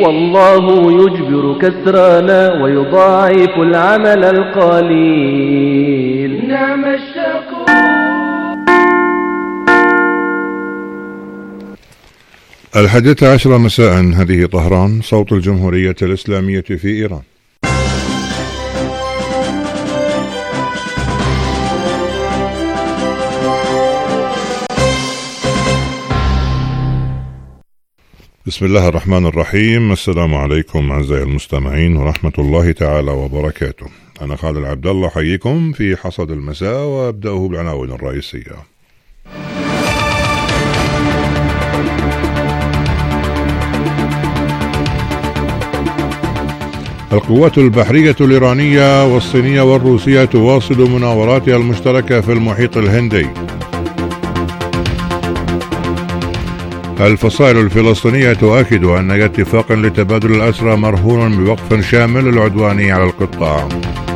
والله يجبر كسرانا ويضاعف العمل القليل. نعم الشكور. الحادية عشرة مساء، هذه طهران، صوت الجمهورية الإسلامية في إيران. بسم الله الرحمن الرحيم. السلام عليكم أعزائي المستمعين ورحمة الله تعالى وبركاته. أنا خالد العبد الله حييكم في حصد المساء، وأبدأه بالعناوين الرئيسية. القوات البحرية الإيرانية والصينية والروسية تواصل مناوراتها المشتركة في المحيط الهندي. الفصائل الفلسطينية تؤكد أن اتفاق لتبادل الأسرى مرهون بوقف شامل للعدوان على القطاع.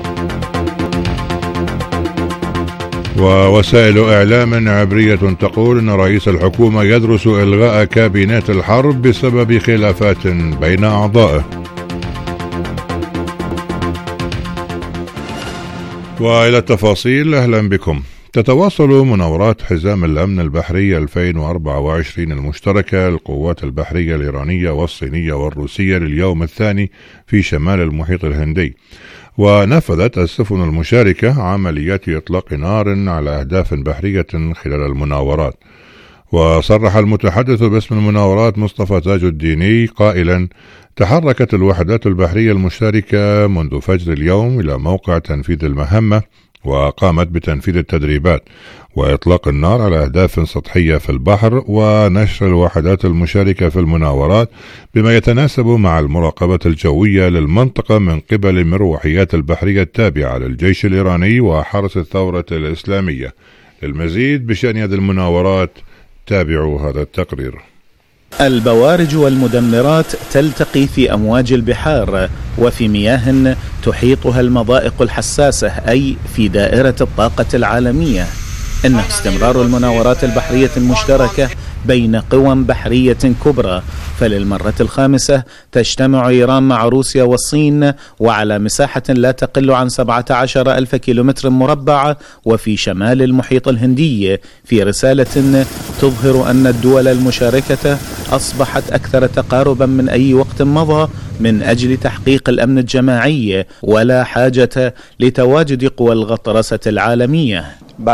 ووسائل إعلام عبرية تقول أن رئيس الحكومة يدرس إلغاء كابينات الحرب بسبب خلافات بين أعضائه. وإلى التفاصيل، أهلا بكم. تتواصل مناورات حزام الأمن البحري 2024 المشتركة للقوات البحرية الإيرانية والصينية والروسية لليوم الثاني في شمال المحيط الهندي، ونفذت السفن المشاركة عمليات إطلاق نار على أهداف بحرية خلال المناورات. وصرح المتحدث باسم المناورات مصطفى تاج الديني قائلا: تحركت الوحدات البحرية المشتركة منذ فجر اليوم إلى موقع تنفيذ المهمة، وقامت بتنفيذ التدريبات وإطلاق النار على أهداف سطحية في البحر، ونشر الوحدات المشاركة في المناورات بما يتناسب مع المراقبة الجوية للمنطقة من قبل مروحيات البحرية التابعة للجيش الإيراني وحرس الثورة الإسلامية. للمزيد بشأن هذه المناورات تابعوا هذا التقرير. البوارج والمدمرات تلتقي في أمواج البحار وفي مياه تحيطها المضائق الحساسة، أي في دائرة الطاقة العالمية. إنه استمرار المناورات البحرية المشتركة بين قوى بحرية كبرى، فللمرة الخامسة تجتمع إيران مع روسيا والصين، وعلى مساحة لا تقل عن 17,000 كيلومتر مربع، وفي شمال المحيط الهندي، في رسالة تظهر أن الدول المشاركة أصبحت أكثر تقاربا من أي وقت مضى من أجل تحقيق الأمن الجماعي، ولا حاجة لتواجد قوى الغطرسة العالمية.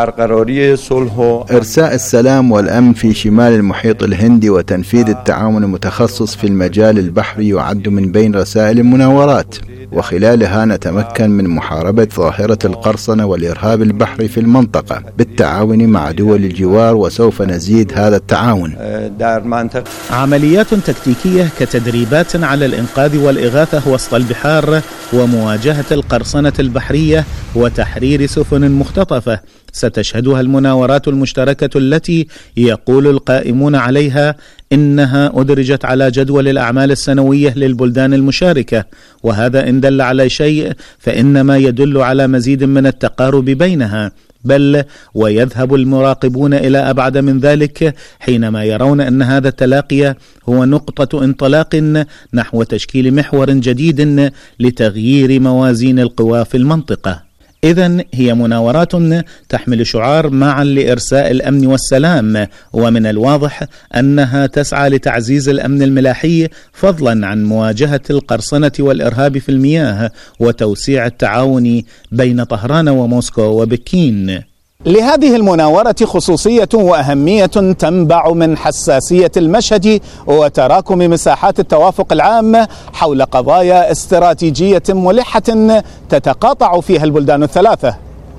إرساء السلام والأمن في شمال المحيط الهندي وتنفيذ التعاون المتخصص في المجال البحري يعد من بين رسائل المناورات، وخلالها نتمكن من محاربة ظاهرة القرصنة والإرهاب البحري في المنطقة بالتعاون مع دول الجوار، وسوف نزيد هذا التعاون. عمليات تكتيكية كتدريبات على الإنقاذ والإغاثة وسط البحار، ومواجهة القرصنة البحرية، وتحرير سفن مختطفة ستشهدها المناورات المشتركة التي يقول القائمون عليها إنها أدرجت على جدول الأعمال السنوية للبلدان المشاركة. وهذا إن دل على شيء فإنما يدل على مزيد من التقارب بينها، بل ويذهب المراقبون إلى أبعد من ذلك حينما يرون أن هذا التلاقي هو نقطة انطلاق نحو تشكيل محور جديد لتغيير موازين القوى في المنطقة. إذن هي مناورات تحمل شعار معا لإرساء الأمن والسلام، ومن الواضح أنها تسعى لتعزيز الأمن الملاحي فضلا عن مواجهة القرصنة والإرهاب في المياه، وتوسيع التعاون بين طهران وموسكو وبكين. لهذه المناورة خصوصية وأهمية تنبع من حساسية المشهد وتراكم مساحات التوافق العام حول قضايا استراتيجية ملحة تتقاطع فيها البلدان الثلاثة.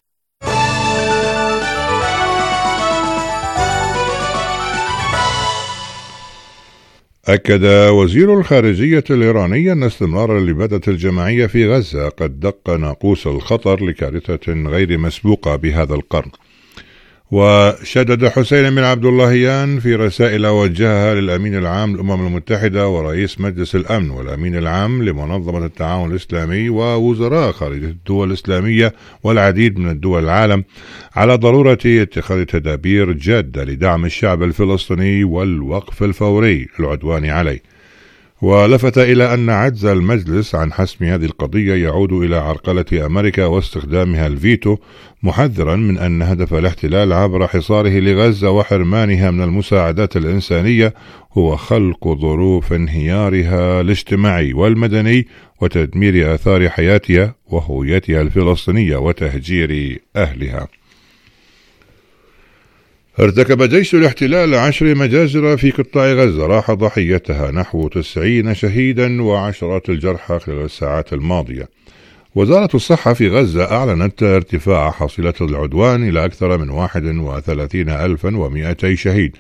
أكد وزير الخارجية الإيراني أن استمرار الإبادة الجماعية في غزة قد دق ناقوس الخطر لكارثة غير مسبوقة بهذا القرن. وشدد حسين بن عبد اللهيان في رسائل وجهها للأمين العام للأمم المتحدة ورئيس مجلس الأمن والأمين العام لمنظمة التعاون الإسلامي ووزراء خارجية الدول الإسلامية والعديد من الدول العالم على ضرورة اتخاذ تدابير جادة لدعم الشعب الفلسطيني والوقف الفوري للعدوان عليه. ولفت إلى أن عجز المجلس عن حسم هذه القضية يعود إلى عرقلة أمريكا واستخدامها الفيتو، محذرا من أن هدف الاحتلال عبر حصاره لغزة وحرمانها من المساعدات الإنسانية هو خلق ظروف انهيارها الاجتماعي والمدني وتدمير آثار حياتها وهويتها الفلسطينية وتهجير أهلها. ارتكب جيش الاحتلال 10 مجازر في قطاع غزة راح ضحيتها نحو 90 شهيدا وعشرات الجرحى خلال الساعات الماضية. وزارة الصحة في غزة أعلنت ارتفاع حصيلة العدوان إلى أكثر من 31,200 شهيد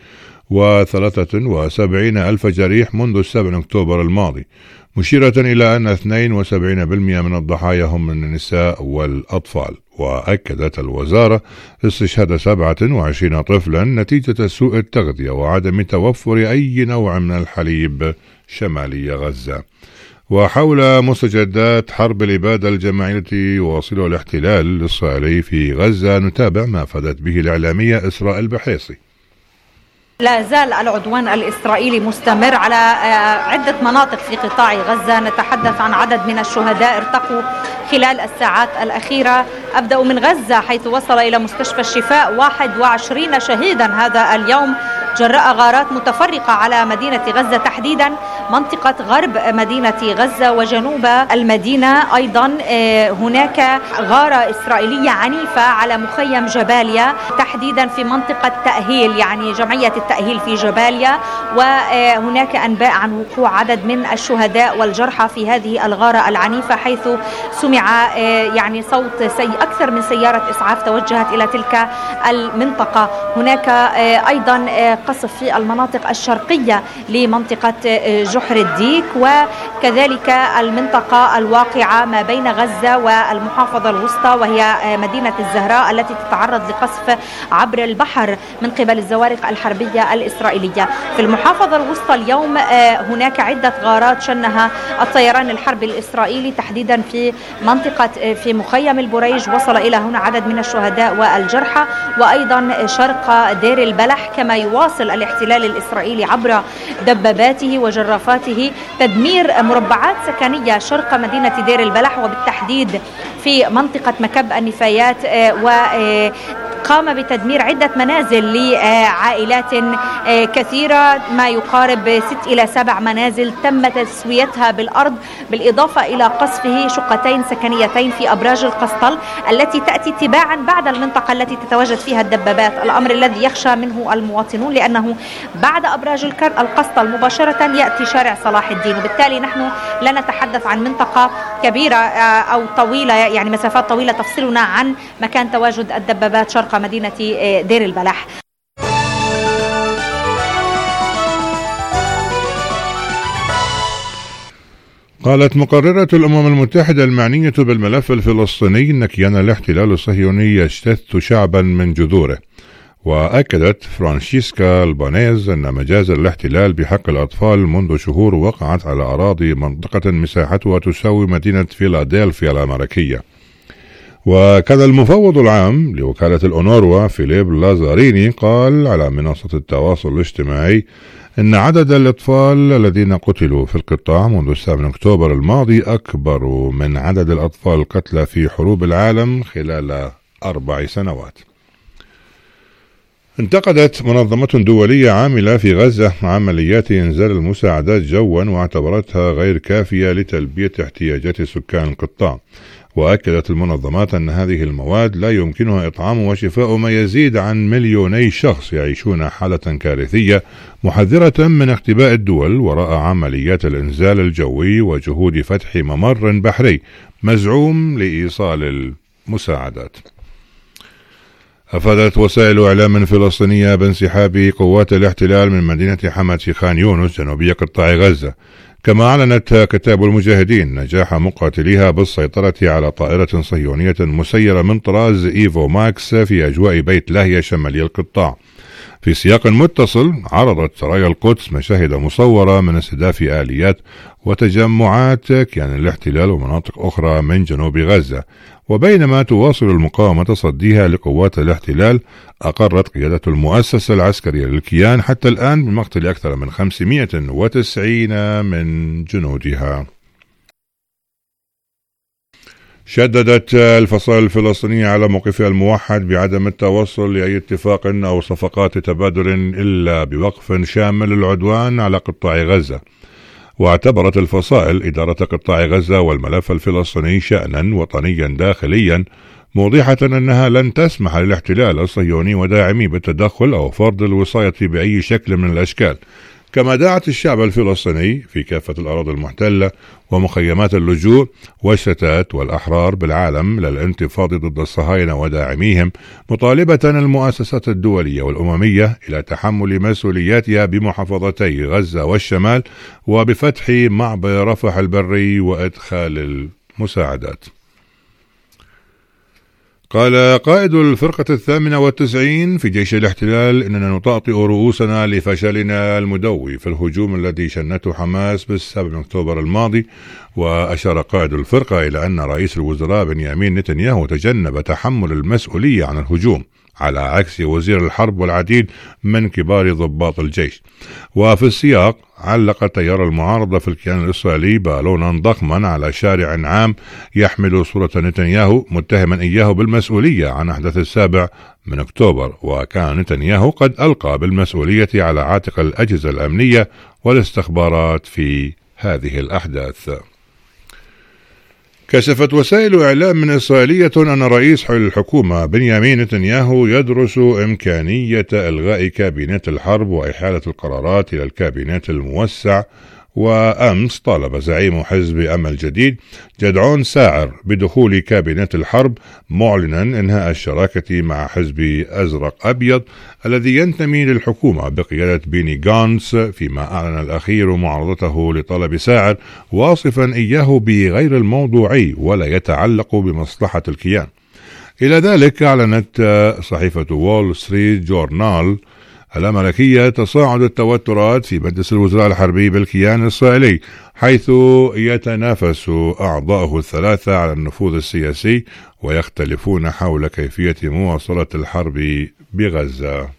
و73,000 جريح منذ 7 أكتوبر الماضي، مشيرة إلى أن 72% من الضحايا هم من النساء والأطفال. وأكدت الوزارة استشهاد 27 طفلا نتيجة سوء التغذية وعدم توفر أي نوع من الحليب شمالي غزة. وحول مستجدات حرب الإبادة الجماعية التي يواصلها الاحتلال الإسرائيلي في غزة نتابع ما أفادت به الإعلامية إسراء البحيصي. لا زال العدوان الإسرائيلي مستمر على عدة مناطق في قطاع غزة. نتحدث عن عدد من الشهداء ارتقوا خلال الساعات الأخيرة. أبدأ من غزة حيث وصل إلى مستشفى الشفاء 21 شهيدا هذا اليوم جراء غارات متفرقة على مدينة غزة، تحديدا منطقة غرب مدينة غزة وجنوب المدينة. أيضا هناك غارة إسرائيلية عنيفة على مخيم جباليا، تحديدا في منطقة تأهيل، يعني جمعية التأهيل في جباليا. وهناك أنباء عن وقوع عدد من الشهداء والجرحى في هذه الغارة العنيفة، حيث سمع يعني صوت أكثر من سيارة إسعاف توجهت إلى تلك المنطقة. هناك أيضا قصف في المناطق الشرقية لمنطقة جحر الديك، وكذلك المنطقة الواقعة ما بين غزة والمحافظة الوسطى وهي مدينة الزهراء التي تتعرض لقصف عبر البحر من قبل الزوارق الحربية الإسرائيلية. في المحافظة الوسطى اليوم هناك عدة غارات شنها الطيران الحربي الإسرائيلي، تحديدا في منطقة في مخيم البريج وصل إلى هنا عدد من الشهداء والجرحى، وأيضا شرق دير البلح. كما يواصل الاحتلال الإسرائيلي عبر دباباته وجرافاته تدمير مربعات سكنية شرق مدينة دير البلح، وبالتحديد في منطقة مكب النفايات، قام بتدمير عدة منازل لعائلات كثيرة، ما يقارب 6 إلى 7 منازل تم تسويتها بالأرض، بالإضافة إلى قصفه شقتين سكنيتين في أبراج القسطل التي تأتي تباعا بعد المنطقة التي تتواجد فيها الدبابات، الأمر الذي يخشى منه المواطنون لأنه بعد أبراج القسطل مباشرة يأتي شارع صلاح الدين. وبالتالي نحن لا نتحدث عن منطقة كبيرة أو طويلة، يعني مسافات طويلة تفصلنا عن مكان تواجد الدبابات شرق مدينة دير البلح. قالت مقررة الأمم المتحدة المعنية بالملف الفلسطيني أن كيان الاحتلال الصهيوني يجتث شعبا من جذوره. وأكدت فرانشيسكا البانيز أن مجازر الاحتلال بحق الأطفال منذ شهور وقعت على أراضي منطقة مساحتها تساوي مدينة فيلادلفيا الأمريكية. وكان المفوض العام لوكالة الأونروا فيليب لازاريني قال على منصة التواصل الاجتماعي إن عدد الأطفال الذين قتلوا في القطاع منذ 7 أكتوبر الماضي أكبر من عدد الأطفال القتلى في حروب العالم خلال 4 سنوات. انتقدت منظمة دولية عاملة في غزة عمليات إنزال المساعدات جوا واعتبرتها غير كافية لتلبية احتياجات سكان القطاع. وأكدت المنظمات أن هذه المواد لا يمكنها إطعام وشفاء ما يزيد عن 2,000,000 شخص يعيشون حالة كارثية، محذرة من اختباء الدول وراء عمليات الإنزال الجوي وجهود فتح ممر بحري مزعوم لإيصال المساعدات. أفادت وسائل إعلام فلسطينية بانسحاب قوات الاحتلال من مدينة حمد في خان يونس جنوبية قطاع غزة. كما أعلنت كتاب المجاهدين نجاح مقاتليها بالسيطرة على طائرة صهيونية مسيرة من طراز إيفو ماكس في أجواء بيت لاهيا شمالي القطاع. في سياق متصل عرضت سرايا القدس مشاهد مصورة من استهداف آليات وتجمعات كيان الاحتلال ومناطق أخرى من جنوب غزة. وبينما تواصل المقاومة تصديها لقوات الاحتلال، أقرت قيادة المؤسسة العسكرية للكيان حتى الآن بمقتل أكثر من 590 من جنودها. شددت الفصائل الفلسطينية على موقفها الموحد بعدم التوصل لأي اتفاق أو صفقات تبادل إلا بوقف شامل للعدوان على قطاع غزة. واعتبرت الفصائل إدارة قطاع غزة والملف الفلسطيني شأنا وطنيا داخليا، موضحة أنها لن تسمح للاحتلال الصهيوني وداعميه بالتدخل أو فرض الوصاية بأي شكل من الأشكال. كما دعت الشعب الفلسطيني في كافة الأراضي المحتلة ومخيمات اللجوء والشتات والأحرار بالعالم للانتفاضة ضد الصهاينة وداعميهم، مطالبة المؤسسات الدولية والأممية إلى تحمل مسؤولياتها بمحافظتي غزة والشمال وبفتح معبر رفح البري وإدخال المساعدات. قال قائد الفرقة 98 في جيش الاحتلال: إننا نطأطئ رؤوسنا لفشلنا المدوي في الهجوم الذي شنته حماس ب7 أكتوبر الماضي. وأشار قائد الفرقة إلى أن رئيس الوزراء بنيامين نتنياهو تجنب تحمل المسؤولية عن الهجوم، على عكس وزير الحرب والعديد من كبار ضباط الجيش. وفي السياق علق تيار المعارضة في الكيان الإسرائيلي بالونا ضخما على شارع عام يحمل صورة نتنياهو، متهما إياه بالمسؤولية عن أحداث 7 أكتوبر. وكان نتنياهو قد ألقى بالمسؤولية على عاتق الأجهزة الأمنية والاستخبارات في هذه الأحداث. كشفت وسائل إعلام إسرائيلية أن رئيس الحكومة بنيامين نتنياهو يدرس إمكانية إلغاء كابينت الحرب وإحالة القرارات إلى الكابينت الموسع. وأمس طالب زعيم حزب أمل جديد جدعون ساعر بدخول كابينت الحرب، معلنا إنهاء الشراكة مع حزب أزرق أبيض الذي ينتمي للحكومة بقيادة بيني غانتس، فيما أعلن الأخير معارضته لطلب ساعر، واصفا إياه بغير الموضوعي ولا يتعلق بمصلحة الكيان. إلى ذلك أعلنت صحيفة وول ستريت جورنال الأمريكية تصاعد التوترات في مجلس الوزراء الحربي بالكيان الإسرائيلي، حيث يتنافس أعضاؤه الثلاثة على النفوذ السياسي ويختلفون حول كيفية مواصلة الحرب بغزة.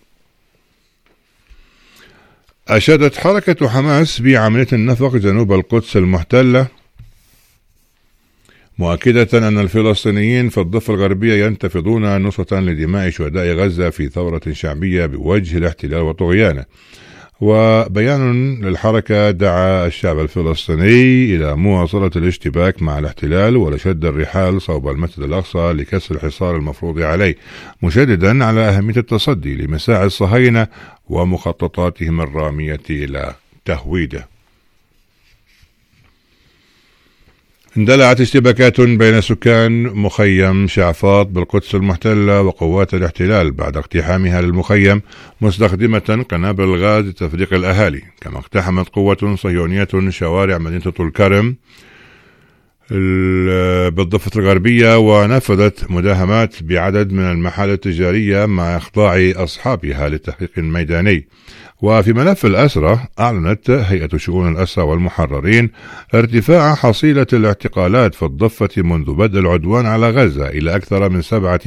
أشادت حركة حماس بعملية النفق جنوب القدس المحتلة، مؤكدة أن الفلسطينيين في الضفة الغربية ينتفضون نصرة لدماء شهداء غزة في ثورة شعبية بوجه الاحتلال وطغيانه. وبيان للحركة دعا الشعب الفلسطيني إلى مواصلة الاشتباك مع الاحتلال ولشد الرحال صوب المسجد الأقصى لكسر الحصار المفروض عليه، مشددا على أهمية التصدي لمساعي الصهاينة ومخططاتهم الرامية إلى تهويده. اندلعت اشتباكات بين سكان مخيم شعفاط بالقدس المحتلة وقوات الاحتلال بعد اقتحامها للمخيم مستخدمة قنابل الغاز لتفريق الأهالي. كما اقتحمت قوة صهيونية شوارع مدينة طول كرم بالضفة الغربية ونفذت مداهمات بعدد من المحال التجارية مع إخضاع أصحابها لتحقيق ميداني. وفي ملف الأسرة أعلنت هيئة شؤون الأسرى والمحررين ارتفاع حصيلة الاعتقالات في الضفة منذ بدء العدوان على غزة إلى أكثر من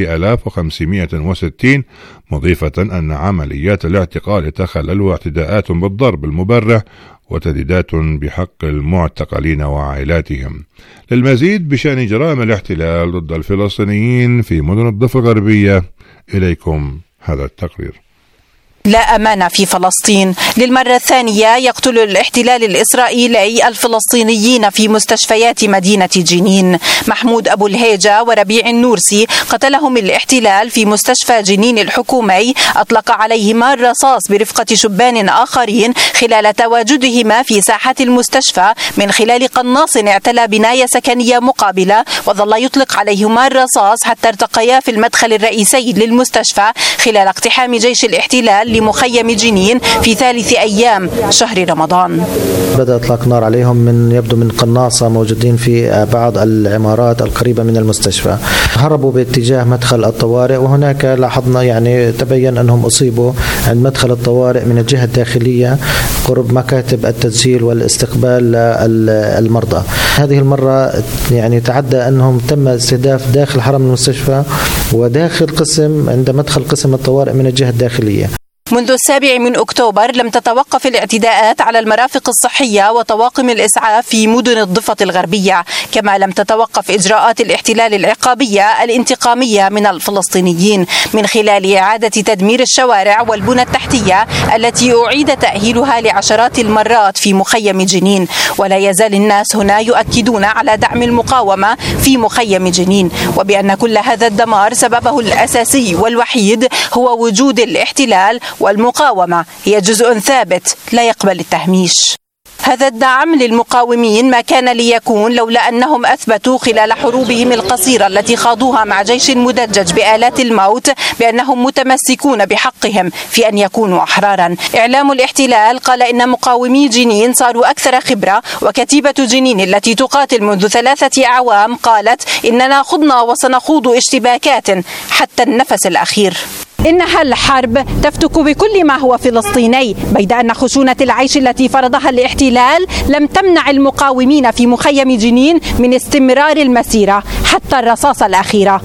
7560، مضيفة أن عمليات الاعتقال تخلل اعتداءات بالضرب المبرح وتهديدات بحق المعتقلين وعائلاتهم. للمزيد بشأن جرائم الاحتلال ضد الفلسطينيين في مدن الضفة الغربية إليكم هذا التقرير. لا أمان في فلسطين. للمرة الثانية يقتل الاحتلال الإسرائيلي الفلسطينيين في مستشفيات مدينة جنين. محمود أبو الهيجة وربيع النورسي قتلهم الاحتلال في مستشفى جنين الحكومي، أطلق عليهما الرصاص برفقة شبان آخرين خلال تواجدهما في ساحة المستشفى من خلال قناص اعتلى بناية سكنية مقابلة، وظل يطلق عليهما الرصاص حتى ارتقيا في المدخل الرئيسي للمستشفى خلال اقتحام جيش الاحتلال لمخيم جنين في ثالث أيام شهر رمضان. بدأ إطلاق نار عليهم من قناصة موجودين في بعض العمارات القريبة من المستشفى. هربوا باتجاه مدخل الطوارئ، وهناك لاحظنا تبين أنهم أصيبوا عند مدخل الطوارئ من الجهة الداخلية قرب مكاتب التسجيل والاستقبال المرضى. هذه المرة تعدى أنهم تم استهداف داخل حرم المستشفى وداخل قسم عند مدخل قسم الطوارئ من الجهة الداخلية. منذ 7 أكتوبر لم تتوقف الاعتداءات على المرافق الصحية وطواقم الإسعاف في مدن الضفة الغربية، كما لم تتوقف إجراءات الاحتلال العقابية الانتقامية من الفلسطينيين من خلال إعادة تدمير الشوارع والبنى التحتية التي أعيد تأهيلها لعشرات المرات في مخيم جنين. ولا يزال الناس هنا يؤكدون على دعم المقاومة في مخيم جنين، وبأن كل هذا الدمار سببه الأساسي والوحيد هو وجود الاحتلال، والمقاومة هي جزء ثابت لا يقبل التهميش. هذا الدعم للمقاومين ما كان ليكون لولا أنهم أثبتوا خلال حروبهم القصيرة التي خاضوها مع جيش مدجج بآلات الموت بأنهم متمسكون بحقهم في أن يكونوا أحرارا. إعلام الاحتلال قال إن مقاومي جنين صاروا أكثر خبرة، وكتيبة جنين التي تقاتل منذ 3 أعوام قالت إننا خضنا وسنخوض اشتباكات حتى النفس الأخير. إنها الحرب تفتك بكل ما هو فلسطيني، بيد أن خشونة العيش التي فرضها الاحتلال لم تمنع المقاومين في مخيم جنين من استمرار المسيرة حتى الرصاصة الأخيرة.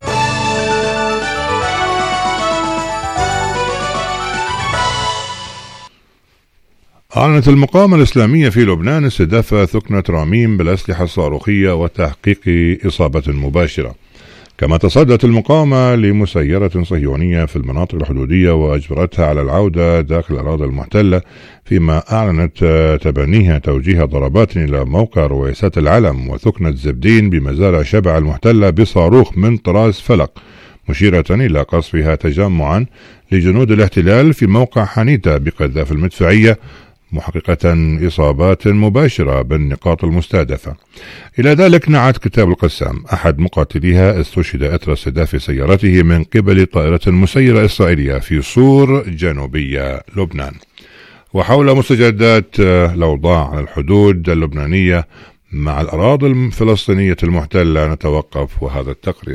أعلنت المقاومة الإسلامية في لبنان استهداف ثكنة راميم بالأسلحة الصاروخية وتحقيق إصابة مباشرة. كما تصدت المقاومة لمسيرة صهيونية في المناطق الحدودية وأجبرتها على العودة داخل الأراضي المحتلة، فيما أعلنت تبنيها توجيه ضربات إلى موقع رويسات العلم وثكنة زبدين بمزارع شبع المحتلة بصاروخ من طراز فلق، مشيرة إلى قصفها تجمعا لجنود الاحتلال في موقع حنيتة بقذائف المدفعية، محققة إصابات مباشرة بالنقاط المستهدفة. إلى ذلك نعت كتاب القسام أحد مقاتليها استشهد أثر استهداف سيارته من قبل طائرة مسيرة إسرائيلية في صور جنوبية لبنان. وحول مستجدات الأوضاع على الحدود اللبنانية مع الأراضي الفلسطينية المحتلة نتوقف، وهذا التقرير.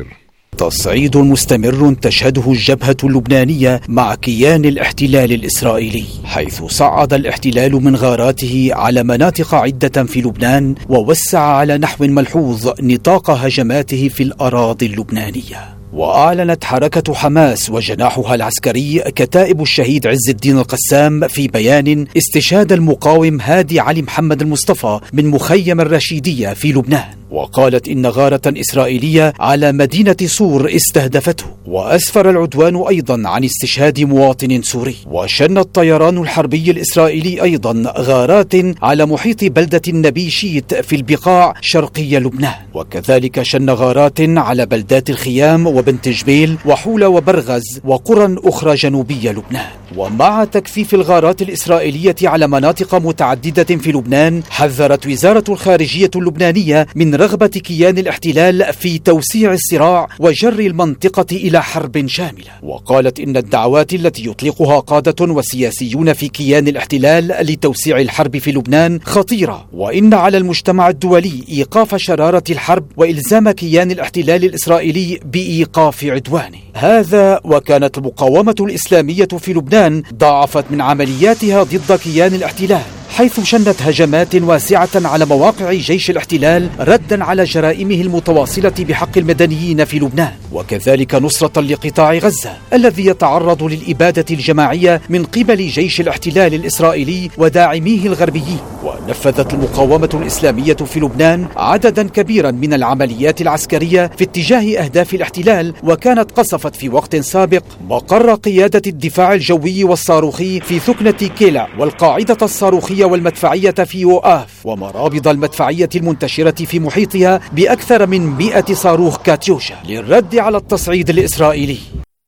تصعيد مستمر تشهده الجبهة اللبنانية مع كيان الاحتلال الإسرائيلي، حيث صعد الاحتلال من غاراته على مناطق عدة في لبنان، ووسع على نحو ملحوظ نطاق هجماته في الأراضي اللبنانية. وأعلنت حركة حماس وجناحها العسكري كتائب الشهيد عز الدين القسام في بيان استشهاد المقاوم هادي علي محمد المصطفى من مخيم الرشيدية في لبنان، وقالت إن غارة إسرائيلية على مدينة صور استهدفته. وأسفر العدوان أيضا عن استشهاد مواطن سوري. وشن الطيران الحربي الإسرائيلي أيضا غارات على محيط بلدة النبي شيت في البقاع شرقي لبنان، وكذلك شن غارات على بلدات الخيام وبنت جبيل وحولة وبرغز وقرى أخرى جنوبية لبنان. ومع تكثيف الغارات الإسرائيلية على مناطق متعددة في لبنان، حذرت وزارة الخارجية اللبنانية من رغبة كيان الاحتلال في توسيع الصراع وجر المنطقة إلى حرب شاملة. وقالت إن الدعوات التي يطلقها قادة وسياسيون في كيان الاحتلال لتوسيع الحرب في لبنان خطيرة، وإن على المجتمع الدولي إيقاف شرارة الحرب وإلزام كيان الاحتلال الإسرائيلي بإيقاف عدوانه. هذا وكانت المقاومة الإسلامية في لبنان ضاعفت من عملياتها ضد كيان الاحتلال، حيث شنت هجمات واسعة على مواقع جيش الاحتلال ردا على جرائمه المتواصلة بحق المدنيين في لبنان، وكذلك نصرة لقطاع غزة الذي يتعرض للإبادة الجماعية من قبل جيش الاحتلال الإسرائيلي وداعميه الغربيين. ونفذت المقاومة الإسلامية في لبنان عددا كبيرا من العمليات العسكرية في اتجاه أهداف الاحتلال، وكانت قصفت في وقت سابق مقر قيادة الدفاع الجوي والصاروخي في ثكنة كيلا والقاعدة الصاروخية والمدفعية في يوآف، ومرابض المدفعية المنتشرة في محيطها بأكثر من 100 صاروخ كاتيوشا للرد على التصعيد الإسرائيلي.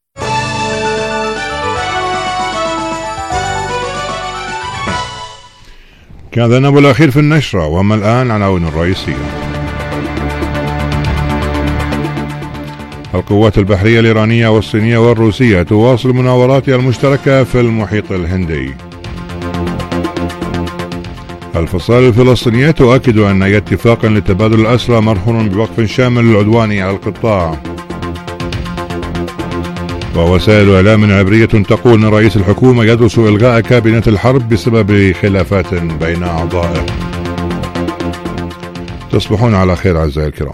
كان ذا نبو الأخير في النشرة، وما الآن عناوين الرئيسية. القوات البحرية الإيرانية والصينية والروسية تواصل مناوراتها المشتركة في المحيط الهندي. الفصائل الفلسطينية تؤكد أن أي اتفاق لتبادل الأسرى مرهون بوقف شامل للعدوان على القطاع. ووسائل إعلام عبرية تقول أن رئيس الحكومة يدرس إلغاء كابينة الحرب بسبب خلافات بين أعضائه. تصبحون على خير أعزائي الكرام.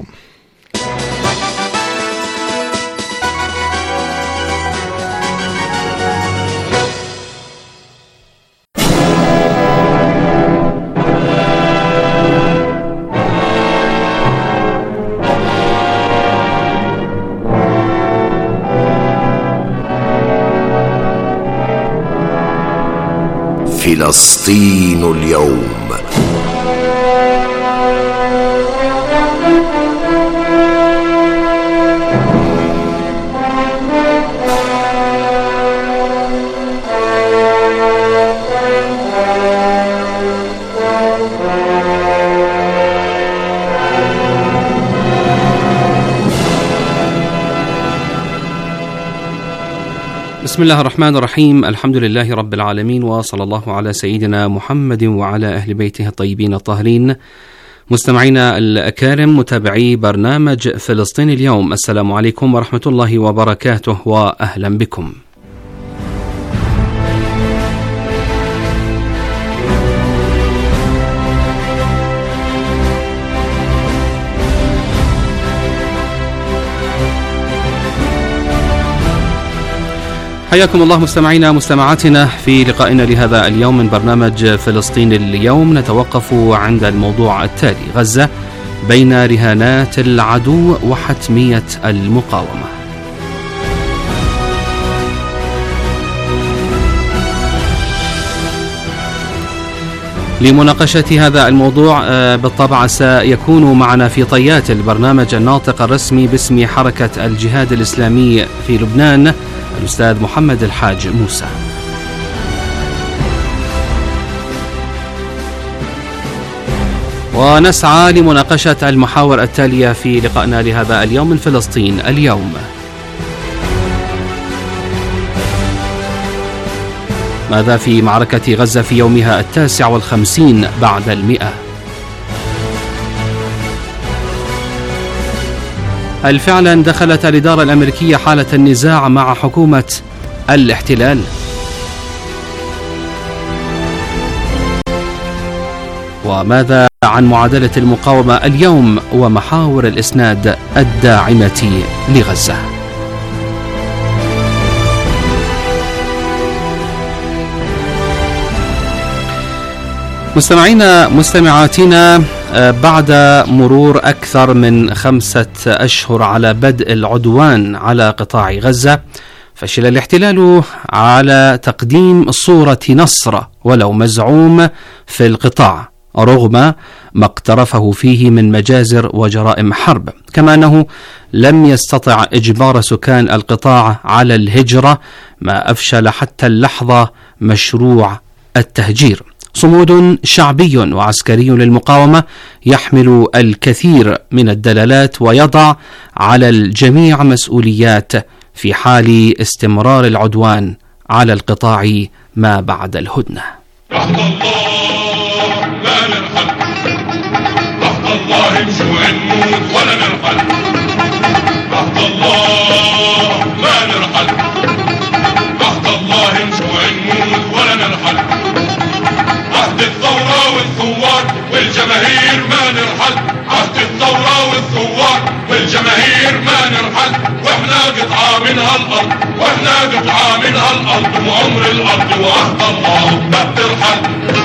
فلسطين اليوم. بسم الله الرحمن الرحيم. الحمد لله رب العالمين، وصلى الله على سيدنا محمد وعلى أهل بيته الطيبين الطاهرين. مستمعينا الأكارم، متابعي برنامج فلسطين اليوم، السلام عليكم ورحمة الله وبركاته، وأهلا بكم. حياكم الله مستمعينا مستمعاتنا في لقائنا لهذا اليوم من برنامج فلسطين اليوم. نتوقف عند الموضوع التالي: غزة بين رهانات العدو وحتمية المقاومة. لمناقشة هذا الموضوع بالطبع سيكون معنا في طيات البرنامج الناطق الرسمي باسم حركة الجهاد الإسلامي في لبنان، الأستاذ محمد الحاج موسى. ونسعى لمناقشة المحاور التالية في لقائنا لهذا اليوم من فلسطين اليوم. ماذا في معركة غزة في يومها 59 بعد 100؟ هل فعلا دخلت الإدارة الأمريكية حالة النزاع مع حكومة الاحتلال؟ وماذا عن معادلة المقاومة اليوم ومحاور الإسناد الداعمة لغزة؟ مستمعينا مستمعاتنا، بعد مرور أكثر من 5 أشهر على بدء العدوان على قطاع غزة، فشل الاحتلال على تقديم صورة نصر ولو مزعوم في القطاع، رغم ما اقترفه فيه من مجازر وجرائم حرب، كما أنه لم يستطع إجبار سكان القطاع على الهجرة، ما أفشل حتى اللحظة مشروع التهجير. صمود شعبي وعسكري للمقاومة يحمل الكثير من الدلالات ويضع على الجميع مسؤوليات في حال استمرار العدوان على القطاع ما بعد الهدنة. رحمة الله لا نرحل، رحمة الله نجوع نموت ولا نرحل، رحمة الله ما نرحل، رحمة الله نجوع نموت ولا نرحل. عهد الثورة والثوار والجماهير ما نرحل، عهد الثورة والثوار والجماهير ما نرحل. واحنا قطعة من هالأرض، واحنا قطعة من هالأرض، وعمر الأرض وعهد الله ما بترحل.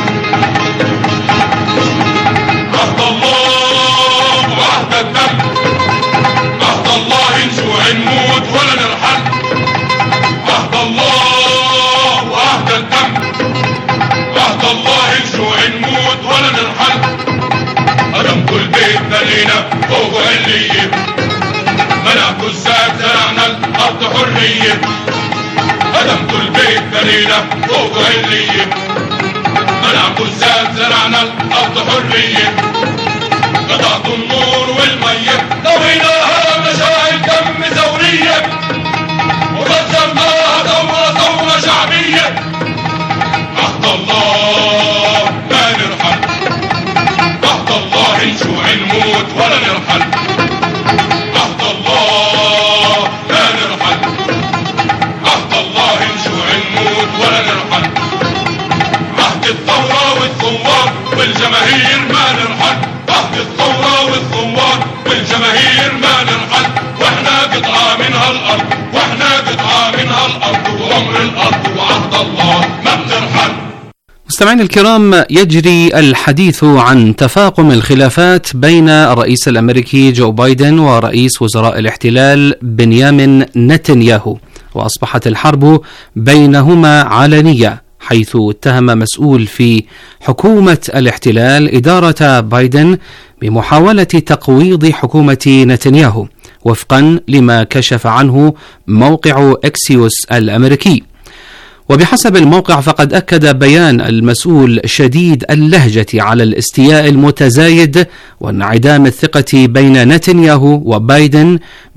عهد الله وعهد الدم، عهد الله نجوع نموت ولا نرحل. عهد الله وعهد الدم، عهد الله نجوع نموت ولا نرحل. قدم كل بيت بنينا فوق علية، منع كل ساعة زرعنا الأرض حرية. قدم كل بيت بنينا فوق علية، منع كل ساعة زرعنا الأرض حرية. قطعت النور والمية، طويناها مشاعل دم ثورية. نرحل. عهد الله لا نرحل، عهد الله نجوع نموت ولا نرحل. عهد الثورة والثوار والجماهير ما نرحل، عهد الثورة والثوار والجماهير ما نرحل. واحنا قطعة من هالأرض، واحنا قطعة من هالأرض، وعمر الأرض وعهد الله ما بنرحل. مستمعين الكرام، يجري الحديث عن تفاقم الخلافات بين الرئيس الأمريكي جو بايدن ورئيس وزراء الاحتلال بنيامين نتنياهو، وأصبحت الحرب بينهما علنية، حيث اتهم مسؤول في حكومة الاحتلال إدارة بايدن بمحاولة تقويض حكومة نتنياهو، وفقا لما كشف عنه موقع إكسيوس الأمريكي. وبحسب الموقع فقد أكد بيان المسؤول شديد اللهجة على الاستياء المتزايد وانعدام الثقة بين نتنياهو وبايدن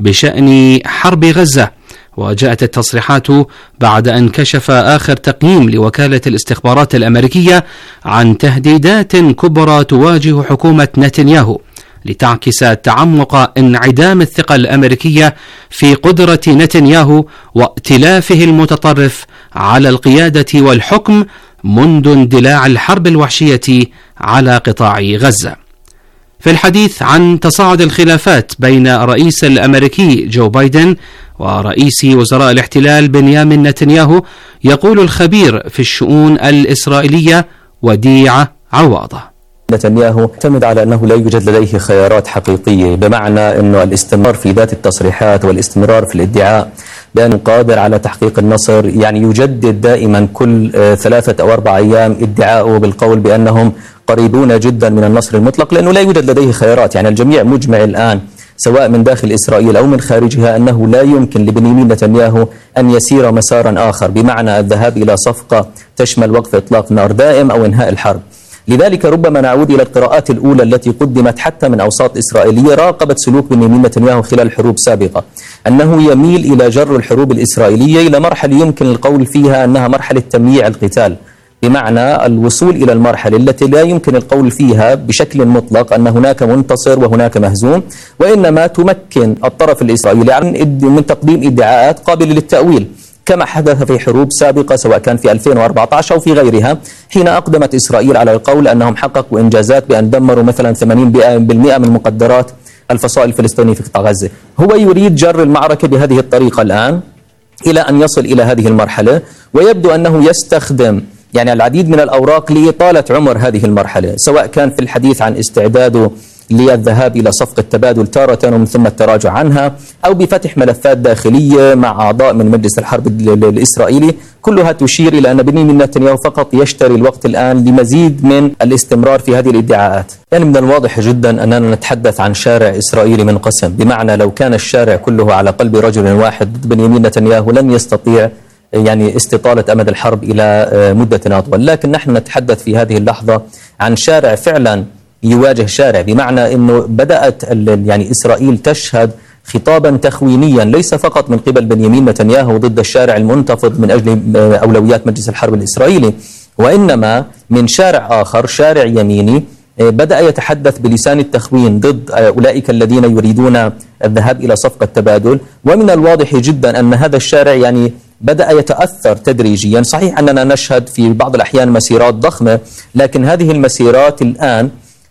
بشأن حرب غزة. وجاءت التصريحات بعد أن كشف آخر تقييم لوكالة الاستخبارات الأمريكية عن تهديدات كبرى تواجه حكومة نتنياهو، لتعكس تعمق انعدام الثقة الأمريكية في قدرة نتنياهو وائتلافه المتطرف على القيادة والحكم منذ اندلاع الحرب الوحشية على قطاع غزة. في الحديث عن تصاعد الخلافات بين الرئيس الأمريكي جو بايدن ورئيس وزراء الاحتلال بنيامين نتنياهو، يقول الخبير في الشؤون الإسرائيلية وديع عواضة: نتنياهو يعتمد على أنه لا يوجد لديه خيارات حقيقية، بمعنى أنه الاستمرار في ذات التصريحات والاستمرار في الادعاء بأنه قادر على تحقيق النصر، يعني يجدد دائما كل 3 أو 4 أيام ادعاءه بالقول بأنهم قريبون جدا من النصر المطلق، لأنه لا يوجد لديه خيارات. يعني الجميع مجمع الآن سواء من داخل إسرائيل أو من خارجها أنه لا يمكن لبنيامين نتنياهو أن يسير مسارا آخر، بمعنى الذهاب إلى صفقة تشمل وقف إطلاق نار دائم أو إنهاء الحرب. لذلك ربما نعود إلى القراءات الأولى التي قدمت حتى من أوساط إسرائيلية راقبت سلوك بنيامين نتنياهو خلال حروب سابقة، أنه يميل إلى جر الحروب الإسرائيلية إلى مرحلة يمكن القول فيها أنها مرحلة تمييع القتال، بمعنى الوصول إلى المرحلة التي لا يمكن القول فيها بشكل مطلق أن هناك منتصر وهناك مهزوم، وإنما تمكن الطرف الإسرائيلي من تقديم ادعاءات قابلة للتأويل، كما حدث في حروب سابقة سواء كان في 2014 أو في غيرها، حين أقدمت إسرائيل على القول أنهم حققوا إنجازات بأن دمروا مثلا 80% من مقدرات الفصائل الفلسطينية في قطاع غزة. هو يريد جر المعركة بهذه الطريقة الآن إلى أن يصل إلى هذه المرحلة، ويبدو أنه يستخدم يعني العديد من الأوراق لإطالة عمر هذه المرحلة، سواء كان في الحديث عن استعداده للذهاب إلى صفقة تبادل تارة ومن ثم التراجع عنها، أو بفتح ملفات داخلية مع أعضاء من مجلس الحرب الإسرائيلي، كلها تشير إلى أن بنيامين نتنياهو فقط يشتري الوقت الآن لمزيد من الاستمرار في هذه الادعاءات. يعني من الواضح جدا أننا نتحدث عن شارع إسرائيلي منقسم، بمعنى لو كان الشارع كله على قلب رجل واحد ضد بنيامين نتنياهو لن يستطيع يعني استطالة أمد الحرب إلى مدة أطول، لكن نحن نتحدث في هذه اللحظة عن شارع فعلا يواجه شارع، بمعنى أنه بدأت يعني إسرائيل تشهد خطابا تخوينيا ليس فقط من قبل بنيامين نتنياهو ضد الشارع المنتفض من أجل أولويات مجلس الحرب الإسرائيلي، وإنما من شارع آخر، شارع يميني، بدأ يتحدث بلسان التخوين ضد أولئك الذين يريدون الذهاب إلى صفقة تبادل. ومن الواضح جدا أن هذا الشارع يعني بدأ يتأثر تدريجيا. صحيح أننا نشهد في بعض الأحيان مسيرات ضخمة، لكن هذه المسيرات الآن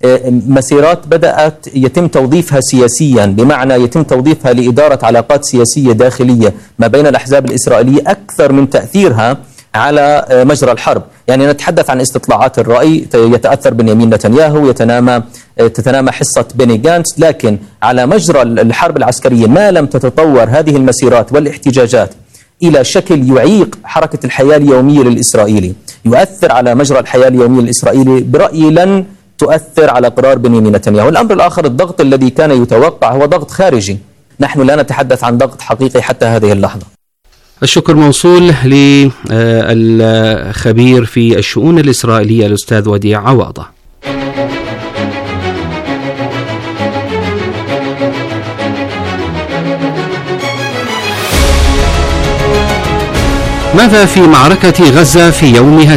مسيرات بدأت يتم توظيفها سياسيا، بمعنى يتم توظيفها لإدارة علاقات سياسية داخلية ما بين الأحزاب الإسرائيلية أكثر من تأثيرها على مجرى الحرب. يعني نتحدث عن استطلاعات الرأي، يتأثر بنيامين نتنياهو، تتنامى حصة بيني جانتس، لكن على مجرى الحرب العسكرية ما لم تتطور هذه المسيرات والاحتجاجات إلى شكل يعيق حركة الحياة اليومية للإسرائيلي، يؤثر على مجرى الحياة اليومية للإسرائيلي، برأيي لن تؤثر على قرار بنيامين نتنياهو. الأمر الآخر، الضغط الذي كان يتوقع هو ضغط خارجي، نحن لا نتحدث عن ضغط حقيقي حتى هذه اللحظة. الشكر موصول للخبير في الشؤون الإسرائيلية الأستاذ وديع عواضة. ماذا في معركة غزة في يومها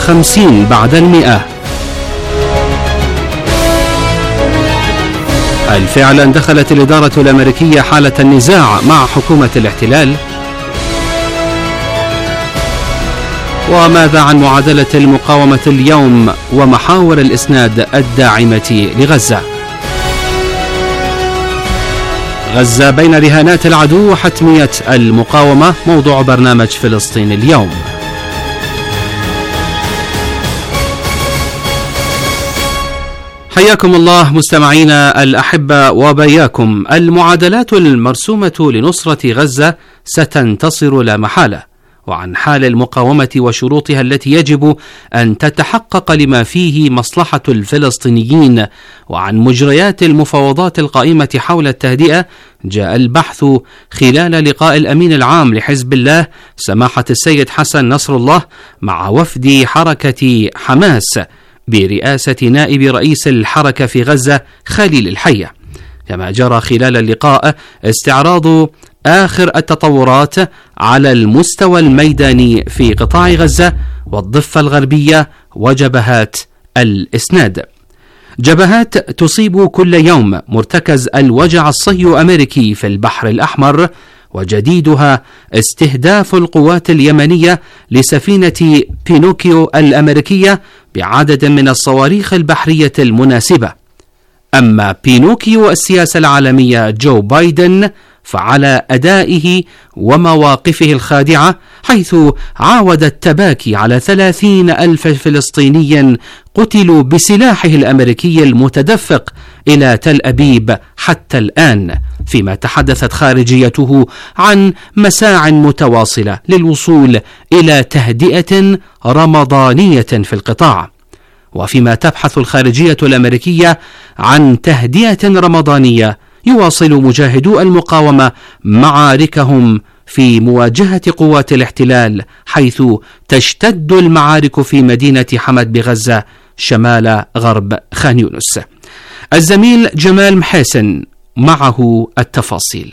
59 بعد 100؟ هل فعلا دخلت الإدارة الأمريكية حالة النزاع مع حكومة الاحتلال؟ وماذا عن معادلة المقاومة اليوم ومحاور الإسناد الداعمة لغزة؟ غزة بين رهانات العدو وحتمية المقاومة موضوع برنامج فلسطين اليوم. حياكم الله مستمعينا الأحبة وبياكم. المعادلات المرسومة لنصرة غزة ستنتصر لا محالة، وعن حال المقاومة وشروطها التي يجب أن تتحقق لما فيه مصلحة الفلسطينيين، وعن مجريات المفاوضات القائمة حول التهدئة، جاء البحث خلال لقاء الأمين العام لحزب الله سماحة السيد حسن نصر الله مع وفد حركة حماس برئاسة نائب رئيس الحركة في غزة خليل الحية. كما جرى خلال اللقاء استعراض آخر التطورات على المستوى الميداني في قطاع غزة والضفة الغربية وجبهات الإسناد. جبهات تصيب كل يوم مرتكز الوجع الصهيوني الأمريكي في البحر الأحمر، وجديدها استهداف القوات اليمنية لسفينة بينوكيو الأمريكية بعدد من الصواريخ البحرية المناسبة. أما بينوكيو السياسة العالمية جو بايدن فعلى أدائه ومواقفه الخادعة، حيث عاود التباكي على 30,000 فلسطيني قتلوا بسلاحه الأمريكي المتدفق إلى تل أبيب حتى الآن، فيما تحدثت خارجيته عن مساع متواصلة للوصول إلى تهدئة رمضانية في القطاع. وفيما تبحث الخارجية الأمريكية عن تهدئة رمضانية، يواصل مجاهدو المقاومة معاركهم في مواجهة قوات الاحتلال، حيث تشتد المعارك في مدينة حمد بغزة شمال غرب خان يونس. الزميل جمال محسن معه التفاصيل.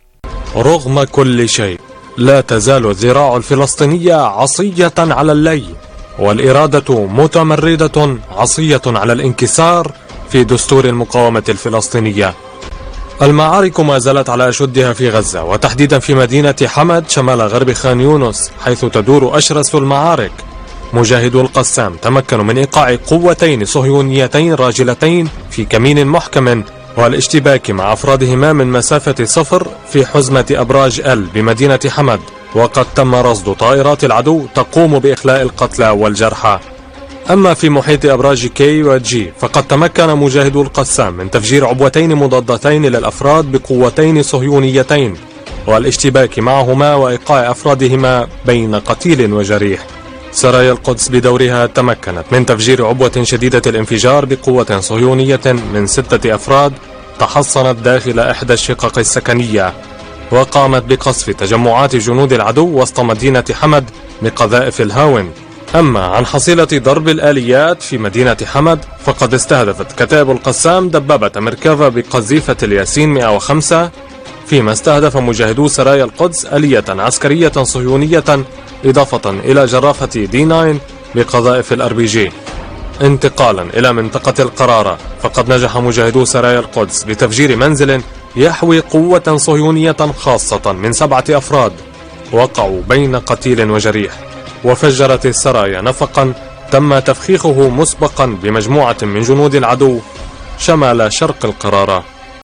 رغم كل شيء لا تزال الذراع الفلسطينية عصية على اللي، والإرادة متمردة عصية على الانكسار في دستور المقاومة الفلسطينية. المعارك ما زالت على أشدها في غزة، وتحديدا في مدينة حمد شمال غرب خان يونس، حيث تدور أشرس المعارك. مجاهدو القسام تمكنوا من إيقاع قوتين صهيونيتين راجلتين في كمين محكم والاشتباك مع أفرادهما من مسافة 0 في حزمة أبراج ال بمدينة حمد، وقد تم رصد طائرات العدو تقوم بإخلاء القتلى والجرحى. أما في محيط أبراج كي وجي فقد تمكن مجاهدو القسام من تفجير عبوتين مضادتين للأفراد بقوتين صهيونيتين والاشتباك معهما وإيقاع أفرادهما بين قتيل وجريح. سرايا القدس بدورها تمكنت من تفجير عبوة شديدة الانفجار بقوة صهيونية من 6 أفراد تحصنت داخل إحدى الشقق السكنية، وقامت بقصف تجمعات جنود العدو وسط مدينة حمد بقذائف الهاون. أما عن حصيلة ضرب الآليات في مدينة حمد فقد استهدفت كتائب القسام دبابة مركافة بقذيفة الياسين 105، فيما استهدف مجاهدو سرايا القدس آلية عسكرية صهيونية إضافة إلى جرافة D9 بقذائف الRPG. انتقالا إلى منطقة القرارة، فقد نجح مجاهدو سرايا القدس بتفجير منزل يحوي قوة صهيونية خاصة من 7 أفراد وقعوا بين قتيل وجريح. وفجرت السرايا نفقا تم تفخيخه مسبقا بمجموعة من جنود العدو شمال شرق القرارة.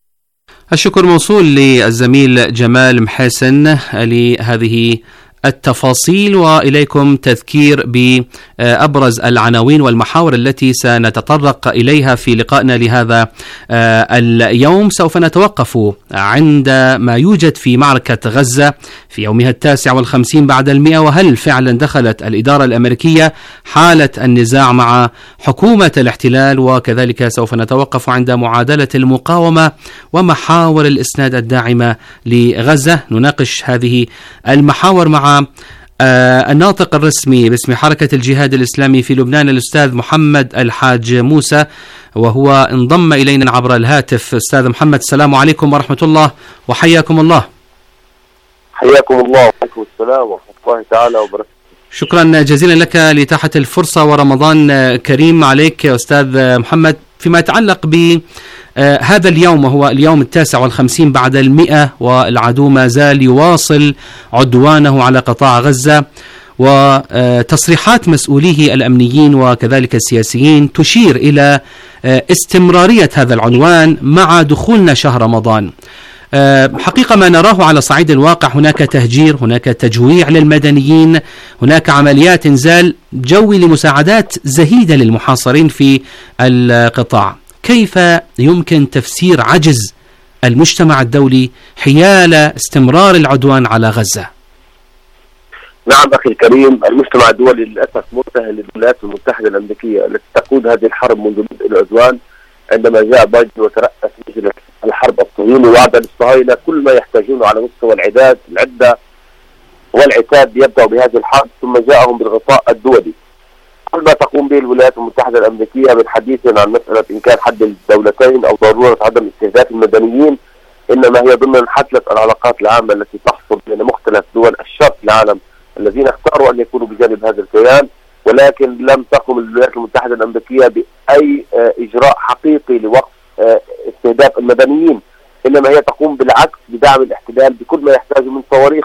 الشكر موصول للزميل جمال محسن لهذه التفاصيل، وإليكم تذكير بأبرز العناوين والمحاور التي سنتطرق إليها في لقائنا لهذا اليوم. سوف نتوقف عند ما يوجد في معركة غزة في يومها 59 بعد 100، وهل فعلا دخلت الإدارة الأمريكية حالة النزاع مع حكومة الاحتلال، وكذلك سوف نتوقف عند معادلة المقاومة ومحاور الإسناد الداعمة لغزة. نناقش هذه المحاور مع الناطق الرسمي باسم حركة الجهاد الإسلامي في لبنان الأستاذ محمد الحاج موسى، وهو انضم إلينا عبر الهاتف. أستاذ محمد، السلام عليكم ورحمة الله وحياكم الله. حياكم الله وعليكم السلام ورحمة الله تعالى وبركاته. شكرا جزيلا لك لإتاحة الفرصة، ورمضان كريم عليك يا أستاذ محمد. فيما يتعلق هذا اليوم وهو اليوم 59 بعد 100، والعدو ما زال يواصل عدوانه على قطاع غزة، وتصريحات مسؤوليه الأمنيين وكذلك السياسيين تشير إلى استمرارية هذا العدوان مع دخولنا شهر رمضان. حقيقة ما نراه على صعيد الواقع، هناك تهجير، هناك تجويع للمدنيين، هناك عمليات إنزال جوي لمساعدات زهيدة للمحاصرين في القطاع. كيف يمكن تفسير عجز المجتمع الدولي حيال استمرار العدوان على غزة؟ نعم أخي الكريم، المجتمع الدولي للأسف مرتهن للولايات المتحدة الأمريكية التي تقود هذه الحرب منذ بدء العدوان، عندما جاء بايدن وترأس لجنة الحرب الصهيوني وعد للصهاينة كل ما يحتاجونه على مستوى العدة والعتاد ليبدأوا بهذه الحرب، ثم جاءهم بالغطاء الدولي. كل ما تقوم به الولايات المتحدة الأمريكية من حديث عن مسألة إمكان حد الدولتين أو ضرورة عدم استهداف المدنيين، إنما هي ضمن حتلة العلاقات العامة التي تحصل بين مختلف دول الشرق العالم الذين اختاروا أن يكونوا بجانب هذا الكيان، ولكن لم تقم الولايات المتحدة الأمريكية بأي إجراء حقيقي لوقف استهداف المدنيين، إنما هي تقوم بالعكس بدعم الاحتلال بكل ما يحتاجه من صواريخ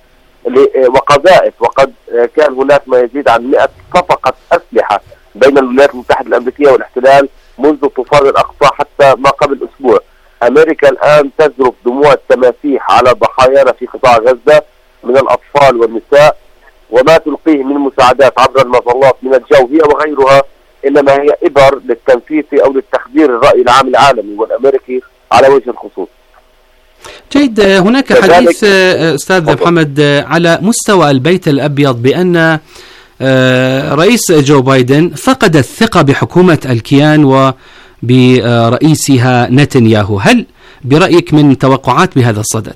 وقذائف. وقد كان هناك ما يزيد عن 100 صفقة أسلحة بين الولايات المتحدة الأمريكية والاحتلال منذ طوفان الأقصى حتى ما قبل أسبوع. أمريكا الآن تذرف دموع التماسيح على ضحايانا في قطاع غزة من الأطفال والنساء، وما تلقيه من مساعدات عبر المظلات من الجو هي وغيرها إنما هي إبر للتنفيذ أو للتخدير الرأي العام العالمي والأمريكي على وجه الخصوص. جيد. هناك حديث أستاذ محمد على مستوى البيت الأبيض بأن رئيس جو بايدن فقد الثقة بحكومة الكيان وبرئيسها نتنياهو. هل برأيك من توقعات بهذا الصدد؟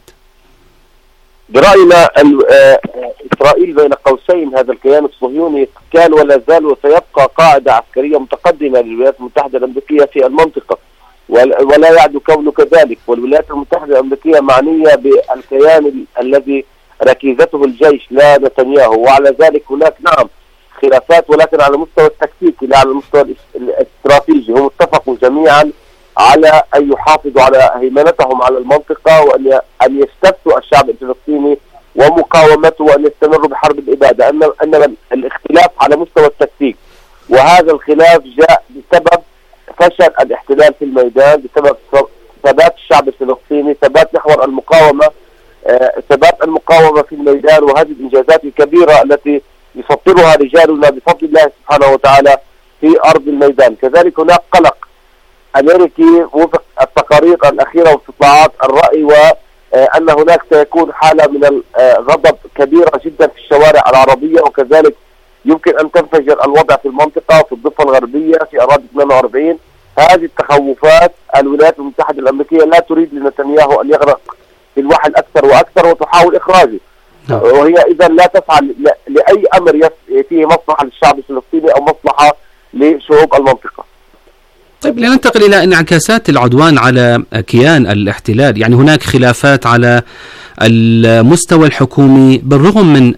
برأينا إسرائيل بين قوسين هذا الكيان الصهيوني كان ولا زال وسيبقى قاعدة عسكرية متقدمة للولايات المتحدة الأمريكية في المنطقة، ولا يعد كونه كذلك. والولايات المتحدة الأمريكية معنية بالكيان الذي ركيزته الجيش لا نتنياهو، وعلى ذلك هناك نعم خلافات، ولكن على المستوى التكتيكي لا على المستوى الاستراتيجي. هم اتفقوا جميعا على أن يحافظوا على هيمنتهم على المنطقة وأن يستفتوا الشعب الفلسطيني ومقاومته وأن يستمروا بحرب الإبادة. أنما الاختلاف على مستوى التكتيك، وهذا الخلاف جاء بسبب فشل الاحتلال في الميدان، بسبب ثبات الشعب الفلسطيني، ثبات محور المقاومة، ثبات المقاومة في الميدان، وهذه الإنجازات الكبيرة التي يسطرها رجالنا بفضل الله سبحانه وتعالى في أرض الميدان. كذلك هناك قلق أمريكي وفق التقارير الأخيرة واستطلاعات الرأي، وأن هناك سيكون حالة من الغضب كبيرة جدا في الشوارع العربية، وكذلك يمكن أن تنفجر الوضع في المنطقة في الضفة الغربية في أراضي 48. هذه التخوفات الولايات المتحدة الأمريكية لا تريد لنتنياهو أن يغرق في الوحل أكثر وأكثر وتحاول إخراجه، وهي إذا لا تفعل لأي أمر فيه مصلحة للشعب الفلسطيني أو مصلحة لشعوب المنطقة. طيب، لننتقل إلى انعكاسات العدوان على كيان الاحتلال. يعني هناك خلافات على المستوى الحكومي بالرغم من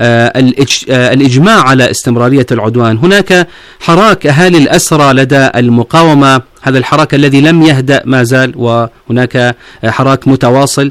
الإجماع على استمرارية العدوان. هناك حراك أهالي الأسرى لدى المقاومة، هذا الحراك الذي لم يهدأ ما زال، وهناك حراك متواصل.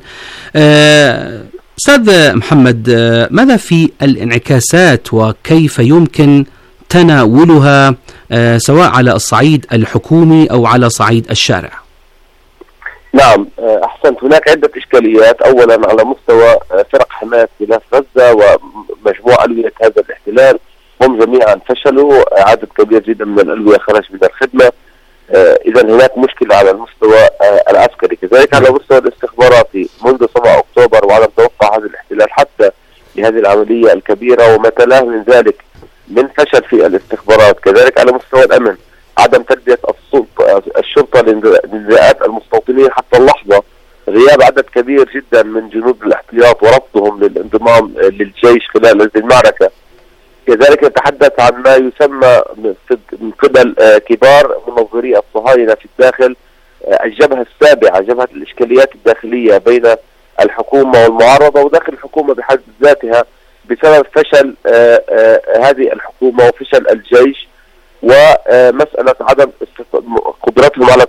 أستاذ محمد، ماذا في الانعكاسات وكيف يمكن تناولها سواء على الصعيد الحكومي أو على صعيد الشارع؟ نعم أحسنت. هناك عدة إشكاليات. أولا على مستوى فرق حماية خلاف غزة ومجموعة ألوية هذا الاحتلال، هم جميعا فشلوا، عدد كبير جدا من الألوية خرج من الخدمة. إذا هناك مشكلة على المستوى العسكري. كذلك على المستوى الاستخباراتي منذ 7 أكتوبر وعدم توقع هذا الاحتلال حتى لهذه العملية الكبيرة وما تلاه من ذلك من فشل في الاستخبارات. كذلك على مستوى الأمن عدم تلبية الشرطة لنداءات المستوطنين حتى اللحظة، غياب عدد كبير جدا من جنود الاحتياط ورفضهم للانضمام للجيش خلال هذه المعركة. كذلك نتحدث عن ما يسمى من قبل كبار منظري الصهاينة في الداخل الجبهة السابعة، جبهة الإشكاليات الداخلية بين الحكومة والمعارضة وداخل الحكومة بحد ذاتها بسبب فشل هذه الحكومة وفشل الجيش ومسألة عدم قدرتهم على تحقيق أي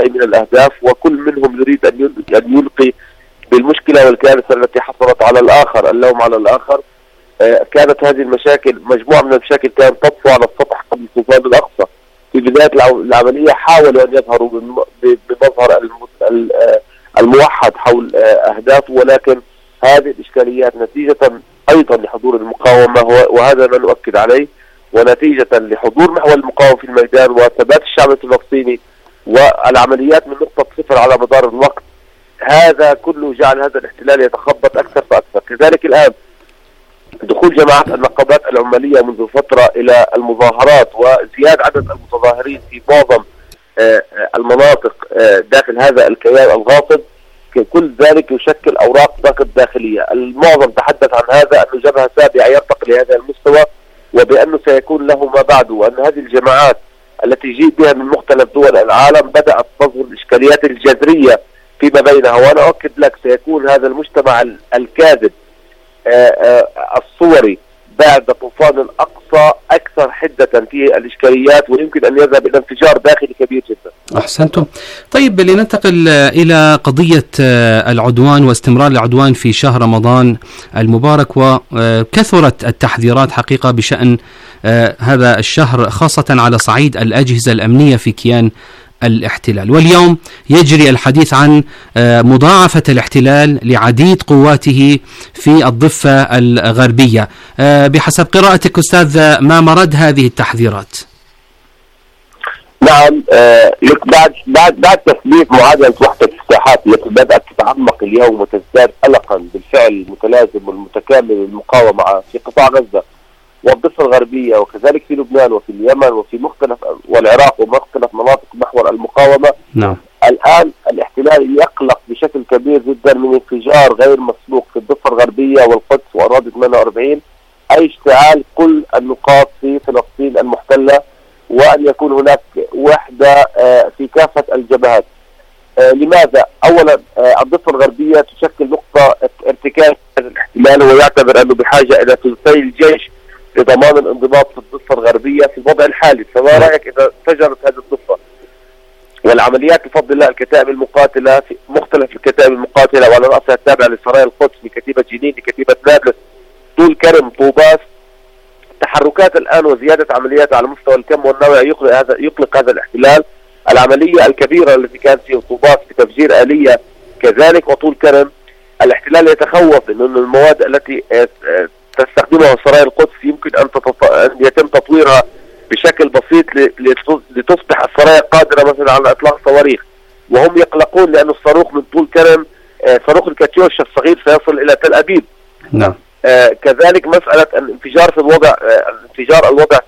أي من الأهداف، وكل منهم يريد أن يلقي بالمشكلة والكارثة التي حصلت على الآخر، اللوم على الآخر. كانت هذه المشاكل، مجموعة من المشاكل كانت تطفو على السطح قبل طوفان الأقصى. في بداية العملية حاولوا أن يظهروا بمظهر الموحد حول أهدافه، ولكن هذه الإشكاليات نتيجة أيضا لحضور المقاومة، وهذا ما نؤكد عليه، ونتيجة لحضور محور المقاومة في الميدان وثبات الشعب الفلسطيني والعمليات من نقطة صفر على مدار الوقت، هذا كله جعل هذا الاحتلال يتخبط أكثر فأكثر. كذلك الآن دخول جماعات النقابات العمالية منذ فترة إلى المظاهرات وزيادة عدد المتظاهرين في معظم المناطق داخل هذا الكيان الغاصب، كل ذلك يشكل أوراق ضغط داخلية. المعظم تحدث عن هذا، أن جبهة سابعة يرتقي لهذا المستوى، وبأنه سيكون له ما بعده، وأن هذه الجماعات التي جيء بها من مختلف دول العالم بدأت تظهر الإشكاليات الجذرية فيما بينها. وأنا أؤكد لك سيكون هذا المجتمع الكاذب الصوري بعد طوفان الأقصى أكثر حدة في الإشكاليات، ويمكن أن يذهب إلى انفجار داخلي كبير جدا. أحسنتم. طيب لننتقل إلى قضية العدوان واستمرار العدوان في شهر رمضان المبارك، وكثرت التحذيرات حقيقة بشأن هذا الشهر، خاصة على صعيد الأجهزة الأمنية في كيان الاحتلال. واليوم يجري الحديث عن مضاعفة الاحتلال لعديد قواته في الضفة الغربية. بحسب قراءتك أستاذ، ما مرد هذه التحذيرات؟ نعم، بعد تثبيت معادلة وحدة الساحات التي بدأت تتعمق اليوم وتزداد قلقا بالفعل المتلازم والمتكامل للمقاومة في قطاع غزة والضفة الغربية، وكذلك في لبنان وفي اليمن وفي مختلف والعراق ومختلف مناطق محور المقاومة. نعم. الآن الاحتلال يقلق بشكل كبير جدا من انفجار غير مسبوق في الضفة الغربية والقدس وأراضي 48، أي اشتعال كل النقاط في فلسطين المحتلة، وأن يكون هناك وحدة في كافة الجبهات. لماذا؟ أولا الضفة الغربية تشكل نقطة ارتكاز الاحتلال، ويعتبر أنه بحاجة إلى ثلثي الجيش لضمان الانضباط في الضفة الغربية في الوضع الحالي. فما رأيك إذا انفجرت هذه الضفة والعمليات بفضل الله الكتائب المقاتلة في مختلف الكتائب المقاتلة، وعلى رأسها التابعة لسرايا القدس لكتيبة جنين لكتيبة نابلس طول كرم طوباس، تحركات الآن وزيادة عمليات على مستوى الكم والنوع يقلق هذا الاحتلال. العملية الكبيرة التي كانت في طوباس بتفجير آلية كذلك وطول كرم، الاحتلال يتخوف أن المواد التي تستخدمها سرايا القدس يمكن أن يتم تطويرها بشكل بسيط لتصبح السرايا قادرة مثلا على إطلاق صواريخ، وهم يقلقون لأن الصاروخ من طول كرم صاروخ الكاتيوشا الصغير سيصل إلى تل أبيب. نعم. كذلك مسألة الانفجار الوضع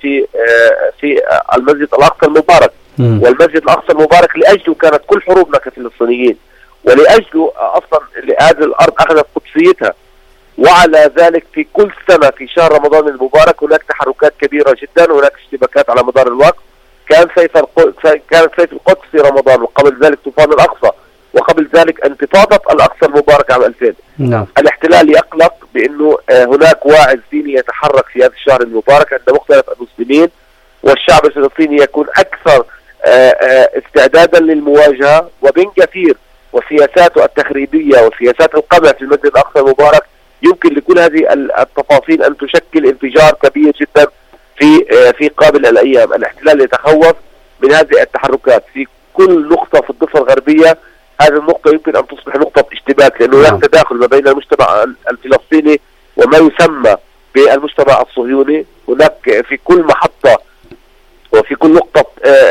في المسجد الأقصى المبارك، والمسجد الأقصى المبارك لأجله كانت كل حروبنا كفلسطينيين، ولأجله أصلا هذه الأرض أخذت قدسيتها. وعلى ذلك في كل سنة في شهر رمضان المبارك هناك تحركات كبيرة جدا، هناك اشتباكات على مدار الوقت. كانت سيف القدس في رمضان، وقبل ذلك طوفان الأقصى، وقبل ذلك انتفاضة الأقصى المبارك عام 2000. نعم. الاحتلال يقلق بأنه هناك واعز ديني يتحرك في هذا الشهر المبارك عند مختلف المسلمين، والشعب الفلسطيني يكون أكثر استعدادا للمواجهة. وبن كثير وسياساته التخريبية وسياسات القمع في المسجد الأقصى المبارك يمكن لكل هذه التفاصيل أن تشكل انفجار كبير جدا في قابل الأيام. الاحتلال يتخوف من هذه التحركات في كل نقطة في الضفة الغربية. هذه النقطة يمكن أن تصبح نقطة اشتباك، لأنه هناك تداخل ما بين المجتمع الفلسطيني وما يسمى بالمجتمع الصهيوني. هناك في كل محطة وفي كل نقطة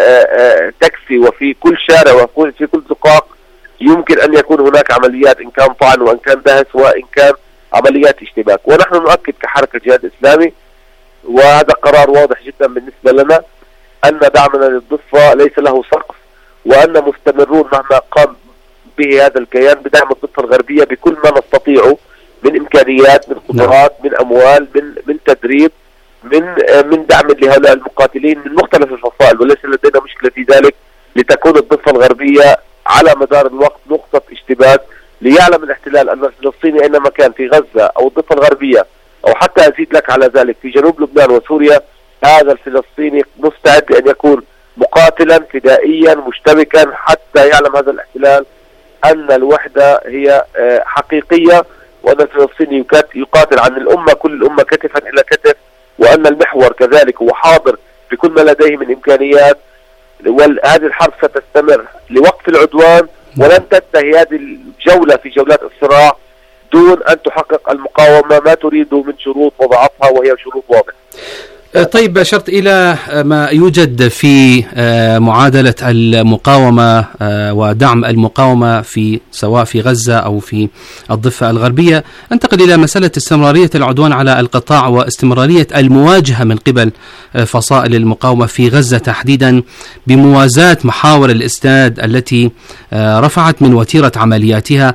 تاكسي وفي كل شارع وفي كل زقاق يمكن أن يكون هناك عمليات، إن كان طعن وإن كان دهس وإن كان عمليات اشتباك. ونحن نؤكد كحركة جهاد إسلامي، وهذا قرار واضح جدا بالنسبة لنا، أن دعمنا للضفة ليس له سقف، وأن مستمرون مهما قام به هذا الكيان بدعم الضفة الغربية بكل ما نستطيعه من إمكانيات، من قدرات، من أموال، من تدريب، من دعم لهؤلاء المقاتلين من مختلف الفصائل، وليس لدينا مشكلة في ذلك، لتكون الضفة الغربية على مدار الوقت نقطة اشتباك، ليعلم الاحتلال أن الفلسطيني أينما كان في غزة أو الضفة الغربية، أو حتى أزيد لك على ذلك في جنوب لبنان وسوريا، هذا الفلسطيني مستعد أن يكون مقاتلا فدائيا مشتبكا حتى يعلم هذا الاحتلال أن الوحدة هي حقيقية، وأن الفلسطيني يقاتل عن الأمة، كل الأمة كتفا إلى كتف، وأن المحور كذلك هو حاضر بكل ما لديه من إمكانيات. وهذه الحرب ستستمر لوقف العدوان، ولن تنتهي هذه الجولة في جولات الصراع دون أن تحقق المقاومة ما تريده من شروط وضعتها، وهي شروط واضحة. طيب، أشرت إلى ما يوجد في معادلة المقاومة ودعم المقاومة سواء في غزة أو في الضفة الغربية. انتقل إلى مسألة استمرارية العدوان على القطاع واستمرارية المواجهة من قبل فصائل المقاومة في غزة تحديدا، بموازاة محاور الإسناد التي رفعت من وتيرة عملياتها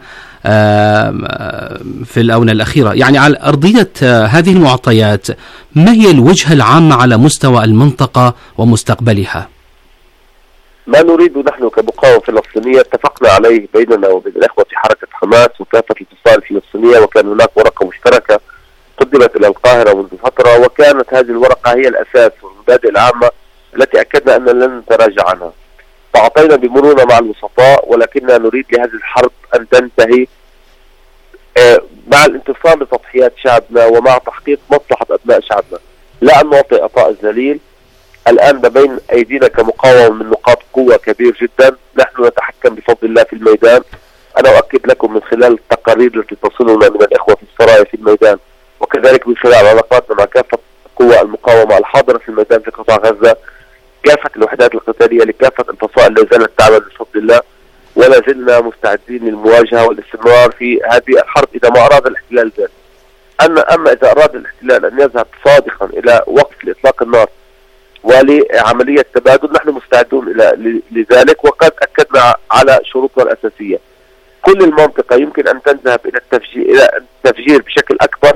في الآونة الأخيرة. يعني على أرضية هذه المعطيات، ما هي الوجهة العامة على مستوى المنطقة ومستقبلها؟ ما نريد نحن كمقاومة فلسطينية اتفقنا عليه بيننا وبين الإخوة في حركة حماس وكافة الفصائل الفلسطينية، وكان هناك ورقة مشتركة قدمت إلى القاهرة منذ فترة، وكانت هذه الورقة هي الأساس والمبادئ العامة التي أكدنا أن لن نتراجع عنها. فأعطينا بمرونة مع الوسطاء، ولكننا نريد لهذه الحرب أن تنتهي مع الانتصار لتضحيات شعبنا ومع تحقيق مصلحة أبناء شعبنا، لا أن نعطي عطاء الذليل. الآن ما بين أيدينا كمقاومة من نقاط قوة كبير جدا، نحن نتحكم بفضل الله في الميدان. أنا أؤكد لكم من خلال التقارير التي تصلنا من الإخوة في السرايا في الميدان، وكذلك من خلال علاقاتنا مع كافة قوى المقاومة الحاضرة في الميدان في قطاع غزة، كافة الوحدات القتالية لكافة الفصائل لا زالت تعمل بفضل الله، ولا زلنا مستعدين للمواجهة والاستمرار في هذه الحرب إذا ما أراد الاحتلال ذلك. أما إذا أراد الاحتلال أن يذهب صادقا إلى وقف لإطلاق النار ولعملية تبادل، نحن مستعدون لذلك، وقد أكدنا على شروطنا الأساسية. كل المنطقة يمكن أن تذهب إلى التفجير بشكل أكبر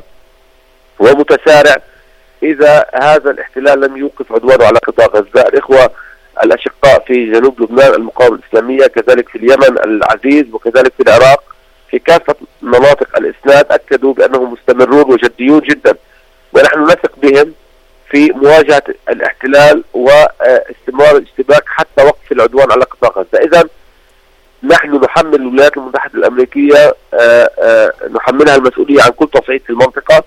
ومتسارع إذا هذا الاحتلال لم يوقف عدوانه على قطاع غزة. الإخوة الأشقاء في جنوب لبنان المقاومة الإسلامية، كذلك في اليمن العزيز، وكذلك في العراق، في كافة مناطق الإسناد أكدوا بأنهم مستمرون وجديون جدا، ونحن نثق بهم في مواجهة الاحتلال واستمرار الاشتباك حتى وقف العدوان على قطاع غزة. إذا نحن نحمل الولايات المتحدة الأمريكية نحملها المسؤولية عن كل تصعيد في المنطقة.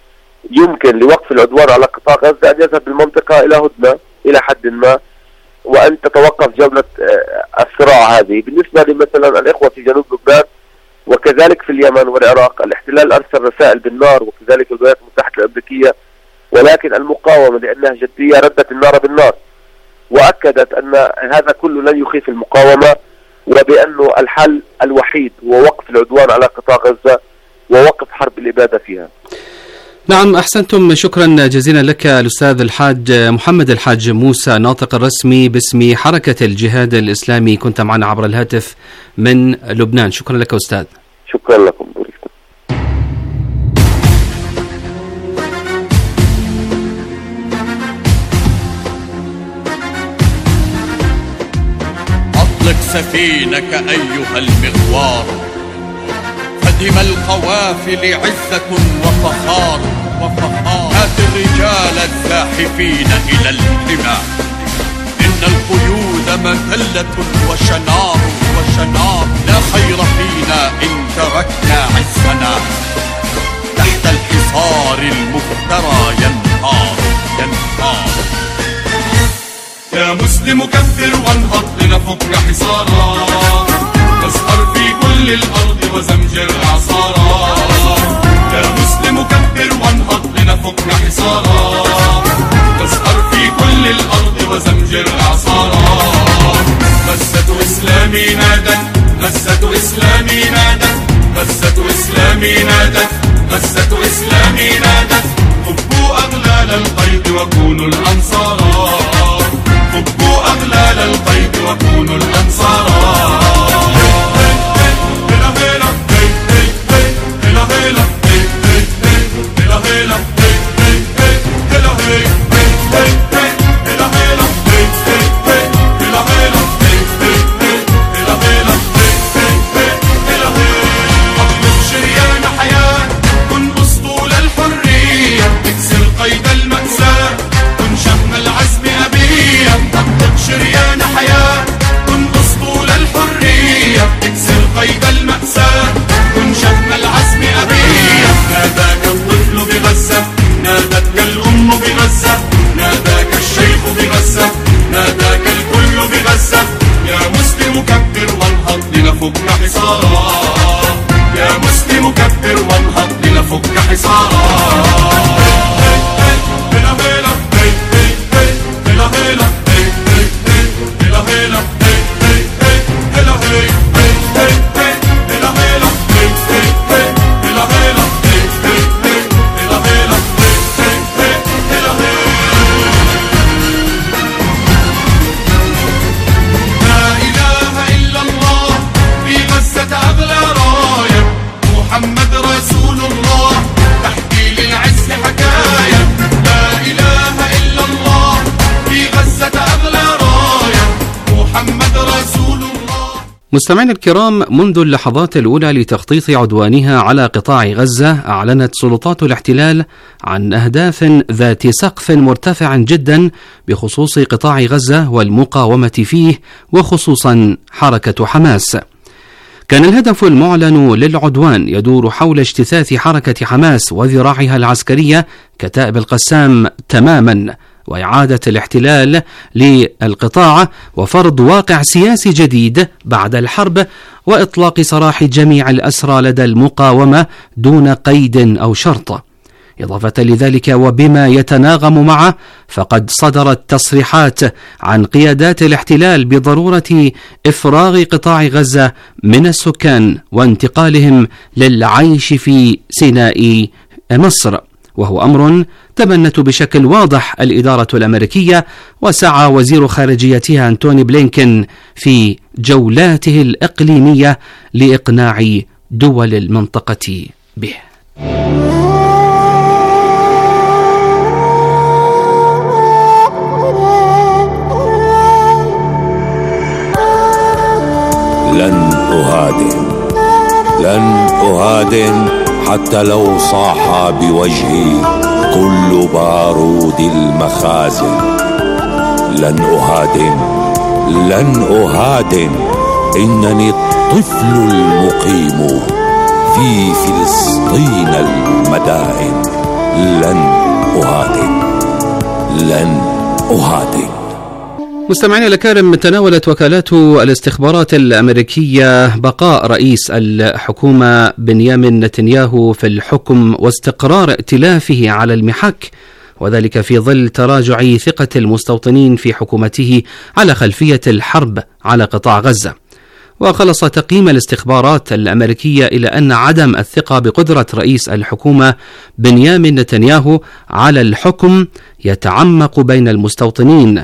يمكن لوقف العدوان على قطاع غزة أن يذهب المنطقة إلى هدنة إلى حد ما، وأن تتوقف جولة الصراع هذه. بالنسبة لمثلا الإخوة في جنوب لبنان وكذلك في اليمن والعراق، الاحتلال أرسل رسائل بالنار وكذلك الولايات المتحدة الأمريكية، ولكن المقاومة لأنها جدية ردت النار بالنار، وأكدت أن هذا كله لن يخيف المقاومة، وبأنه الحل الوحيد هو وقف العدوان على قطاع غزة ووقف حرب الإبادة فيها. نعم، أحسنتم. شكرا جزيلا لك الأستاذ الحاج محمد الحاج موسى، ناطق الرسمي باسم حركة الجهاد الإسلامي، كنت معنا عبر الهاتف من لبنان. شكرا لك أستاذ. شكرا لكم. أطلق سفينك أيها المغوار، فدم القوافل عزة وفخار. هات الرجال الزاحفين إلى الحمى، إن القيود مذلة وشنار. لا خير فينا إن تركنا عزنا، تحت الحصار المفترى ينهار. يا مسلم كبر وانهض لنفك حصارا، واسهر في كل الأرض وزمجر إعصارا. يا مسلم كبر وانهض لنفك حصارا، واسهر في كل الأرض وزمجر إعصارا. غزة إسلامي نادت، غزة إسلامي نادت، غزة إسلامي نادت، غزة إسلامي نادت. فكوا أغلال القيد وكونوا الأنصارا، فكوا أغلال القيد وكونوا الأنصارا. شحن مأساة وانشق العزم أبية. ناداك الطفل بغزة، نادتك الأم بغزة، ناداك الشيخ بغزة، ناداك الكل بغزة. يا مسلم كبر وانهض لنفك حصارا، يا مسلم كبر وانهض لنفك حصارا. مستمعينا الكرام، منذ اللحظات الأولى لتخطيط عدوانها على قطاع غزة، أعلنت سلطات الاحتلال عن أهداف ذات سقف مرتفع جدا بخصوص قطاع غزة والمقاومة فيه، وخصوصا حركة حماس. كان الهدف المعلن للعدوان يدور حول اجتثاث حركة حماس وذراعها العسكرية كتائب القسام تماما، وإعادة الاحتلال للقطاع، وفرض واقع سياسي جديد بعد الحرب، وإطلاق سراح جميع الأسرى لدى المقاومة دون قيد أو شرط. إضافة لذلك وبما يتناغم معه، فقد صدرت تصريحات عن قيادات الاحتلال بضرورة إفراغ قطاع غزة من السكان وانتقالهم للعيش في سيناء مصر، وهو أمر تبنته بشكل واضح الإدارة الأمريكية، وسعى وزير خارجيتها أنتوني بلينكن في جولاته الإقليمية لإقناع دول المنطقة به. لن أهادن حتى لو صاح بوجهي كل بارود المخازن. لن أهادن إنني الطفل المقيم في فلسطين المدائن. لن أهادن. مستمعينا الكرام، تناولت وكالات الاستخبارات الأمريكية بقاء رئيس الحكومة بنيامين نتنياهو في الحكم واستقرار ائتلافه على المحك، وذلك في ظل تراجع ثقة المستوطنين في حكومته على خلفية الحرب على قطاع غزة. وخلص تقييم الاستخبارات الأمريكية إلى أن عدم الثقة بقدرة رئيس الحكومة بنيامين نتنياهو على الحكم يتعمق بين المستوطنين،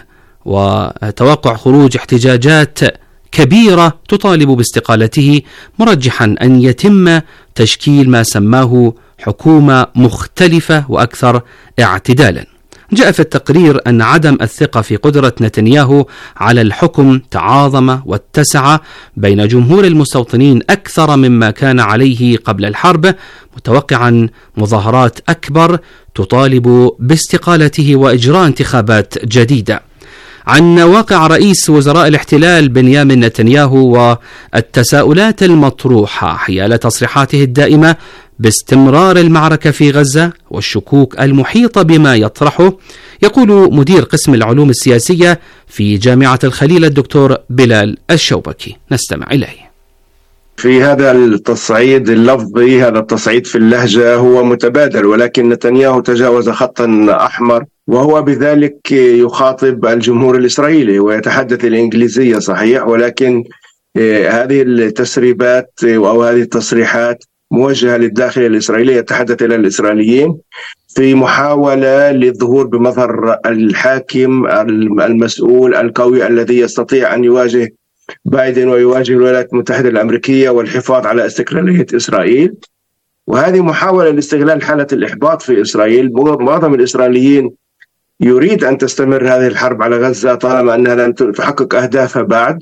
وتوقع خروج احتجاجات كبيرة تطالب باستقالته، مرجحا أن يتم تشكيل ما سماه حكومة مختلفة وأكثر اعتدالا. جاء في التقرير أن عدم الثقة في قدرة نتنياهو على الحكم تعاظم واتسع بين جمهور المستوطنين أكثر مما كان عليه قبل الحرب، متوقعا مظاهرات أكبر تطالب باستقالته وإجراء انتخابات جديدة. عن واقع رئيس وزراء الاحتلال بنيامين نتنياهو والتساؤلات المطروحة حيال تصريحاته الدائمة باستمرار المعركة في غزة والشكوك المحيطة بما يطرحه، يقول مدير قسم العلوم السياسية في جامعة الخليل الدكتور بلال الشوبكي. نستمع إليه. في هذا التصعيد اللفظي، هذا التصعيد في اللهجة هو متبادل، ولكن نتنياهو تجاوز خطا أحمر، وهو بذلك يخاطب الجمهور الإسرائيلي ويتحدث الإنجليزية صحيح، ولكن هذه التسريبات أو هذه التصريحات موجهة للداخل الإسرائيلي، يتحدث إلى الإسرائيليين في محاولة للظهور بمظهر الحاكم المسؤول القوي الذي يستطيع أن يواجه بايدن ويواجه الولايات المتحدة الأمريكية والحفاظ على استقلالية إسرائيل. وهذه محاولة لاستغلال حالة الإحباط في إسرائيل. معظم الإسرائيليين يريد أن تستمر هذه الحرب على غزة طالما أنها لم تحقق أهدافها بعد،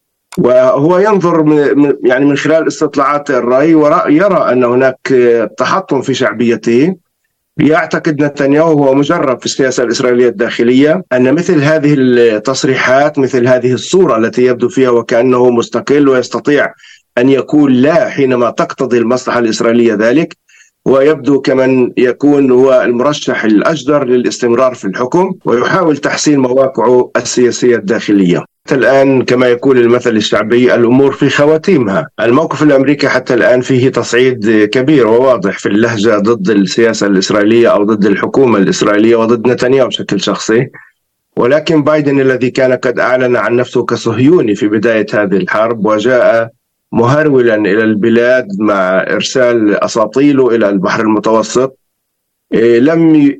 وهو ينظر من خلال استطلاعات الرأي ويرى أن هناك تحطم في شعبيته. يعتقد نتنياهو هو مجرب في السياسة الإسرائيلية الداخلية أن مثل هذه التصريحات، مثل هذه الصورة التي يبدو فيها وكأنه مستقل ويستطيع أن يقول لا حينما تقتضي المصلحة الإسرائيلية ذلك، ويبدو كمن يكون هو المرشح الأجدر للاستمرار في الحكم ويحاول تحسين مواقعه السياسية الداخلية. حتى الآن كما يقول المثل الشعبي الأمور في خواتيمها. الموقف الأمريكي حتى الآن فيه تصعيد كبير وواضح في اللهجة ضد السياسة الإسرائيلية أو ضد الحكومة الإسرائيلية وضد نتنياهو بشكل شخصي، ولكن بايدن الذي كان قد أعلن عن نفسه كصهيوني في بداية هذه الحرب وجاء مهرولا إلى البلاد مع إرسال أساطيله إلى البحر المتوسط، لم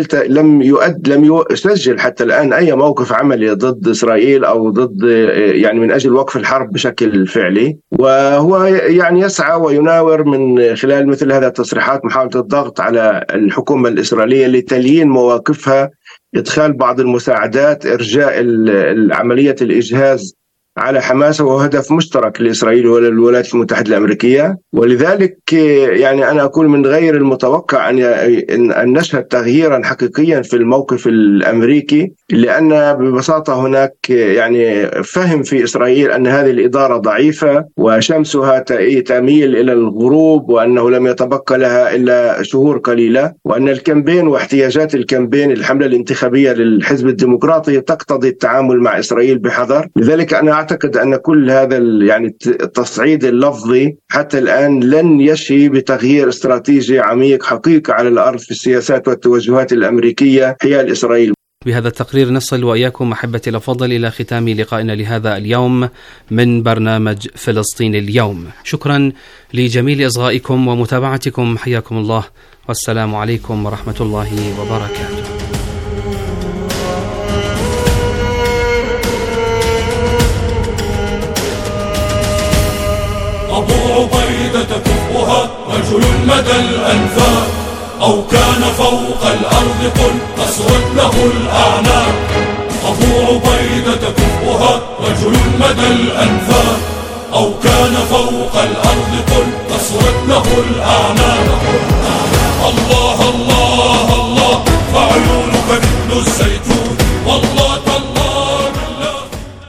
يسجل حتى الآن أي موقف عملي ضد إسرائيل أو ضد من أجل وقف الحرب بشكل فعلي، وهو يسعى ويناور من خلال مثل هذه التصريحات محاولة الضغط على الحكومة الإسرائيلية لتليين مواقفها، إدخال بعض المساعدات، إرجاء عملية الإجهاز على حماس، وهو هدف مشترك لإسرائيل والولايات المتحدة الأمريكية. ولذلك أنا أقول من غير المتوقع أن نشهد تغييرا حقيقيا في الموقف الأمريكي، لأن ببساطة هناك فهم في إسرائيل أن هذه الإدارة ضعيفة وشمسها تميل إلى الغروب، وأنه لم يتبقى لها إلا شهور قليلة، وأن الكامبين واحتياجات الكامبين الحملة الانتخابية للحزب الديمقراطي تقتضي التعامل مع إسرائيل بحذر. لذلك أنا أعتقد أن كل هذا التصعيد اللفظي حتى الآن لن يشي بتغيير استراتيجي عميق حقيقي على الأرض في السياسات والتوجهات الأمريكية حيال إسرائيل. بهذا التقرير نصل وإياكم أحبتي الأفاضل إلى ختام لقائنا لهذا اليوم من برنامج فلسطين اليوم. شكرا لجميل إصغائكم ومتابعتكم، حياكم الله، والسلام عليكم ورحمة الله وبركاته. أبو عبيدة كفؤها رجل مدى الأنفاق، أو كان فوق الأرض قل قسوت له الأعناق. أبو عبيدة كفؤها رجل مدى الأنفاق، أو كان فوق الأرض قل قسوت له الأعناق. الله الله الله فعيونك مثل الزيتون، والله تالله بالله.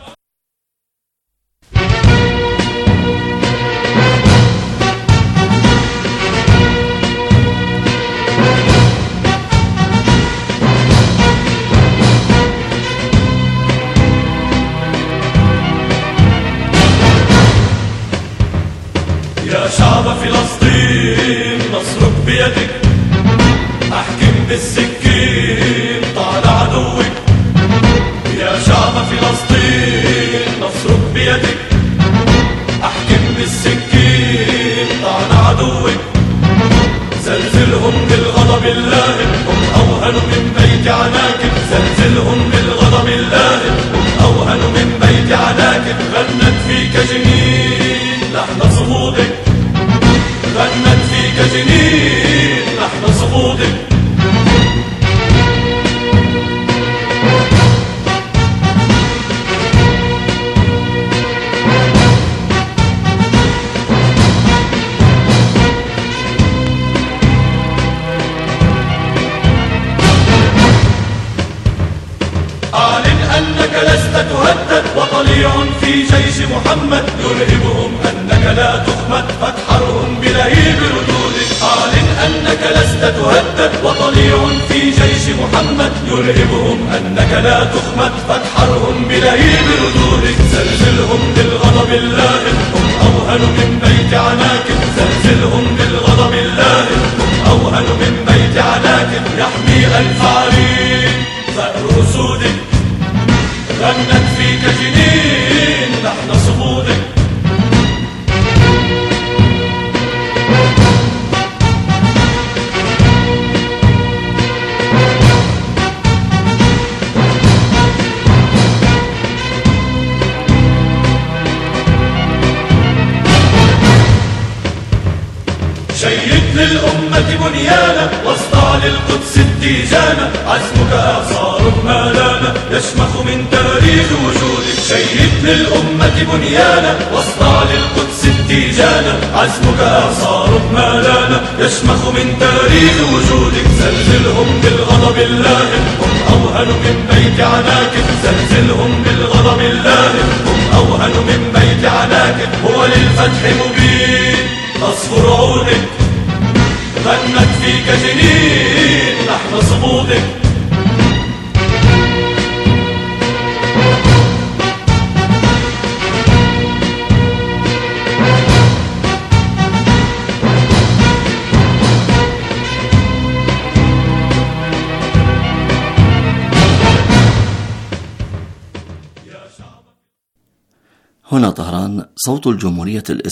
يا شعب فلسطين نصرك بيدك، أحكم بالسكين طال عدوك. يا شعب فلسطين نصرك بيدك، أحكم بالسكين طال عدوك. زلزلهم بالغضب اللائم، هم أوهن من بيت عناكب. زلزلهم بالغضب اللائم، هم أوهن من بيت عناكب. غنت فيك جنين لحن صمودك، غنت فيك جنين لحن صمودك. أعلن أنك لست تهدد، وطليع في جيش محمد يرهبهم أنك لا تخمد، فاتحرهم بلهيب ردودك. أعلن أنك لست تهدد، وطليع في جيش محمد يرهبهم أنك لا تخمد، فاتحرهم بلهيب ردودك. زلزلهم بالغضب اللائم، هم أوهن من بيت عناكب. زلزلهم بالغضب اللائم، هم أوهن من بيت عناكب. يحمي الفعرين ثأر أسودك، غنت فيك جنين لحن صمودك. شيد للأمة بنيانا، واصدع للقدس التيجانا. عزمك آثار ما لانا يشمخ من تاريخ وجودك. شيد للأمة بنيانا، واصدع للقدس التيجانا. عزمك آثار ما لانا يشمخ من تاريخ وجودك. زلزلهم بالغضب اللائم، هم أوهن من بيت عناكب. زلزلهم بالغضب اللائم، هم أوهن من بيت في عناك هو للفتح مبين. تصفر عودك غنت فيك جنين لحن صمودك. هنا طهران، صوت الجمهورية الإسلامية.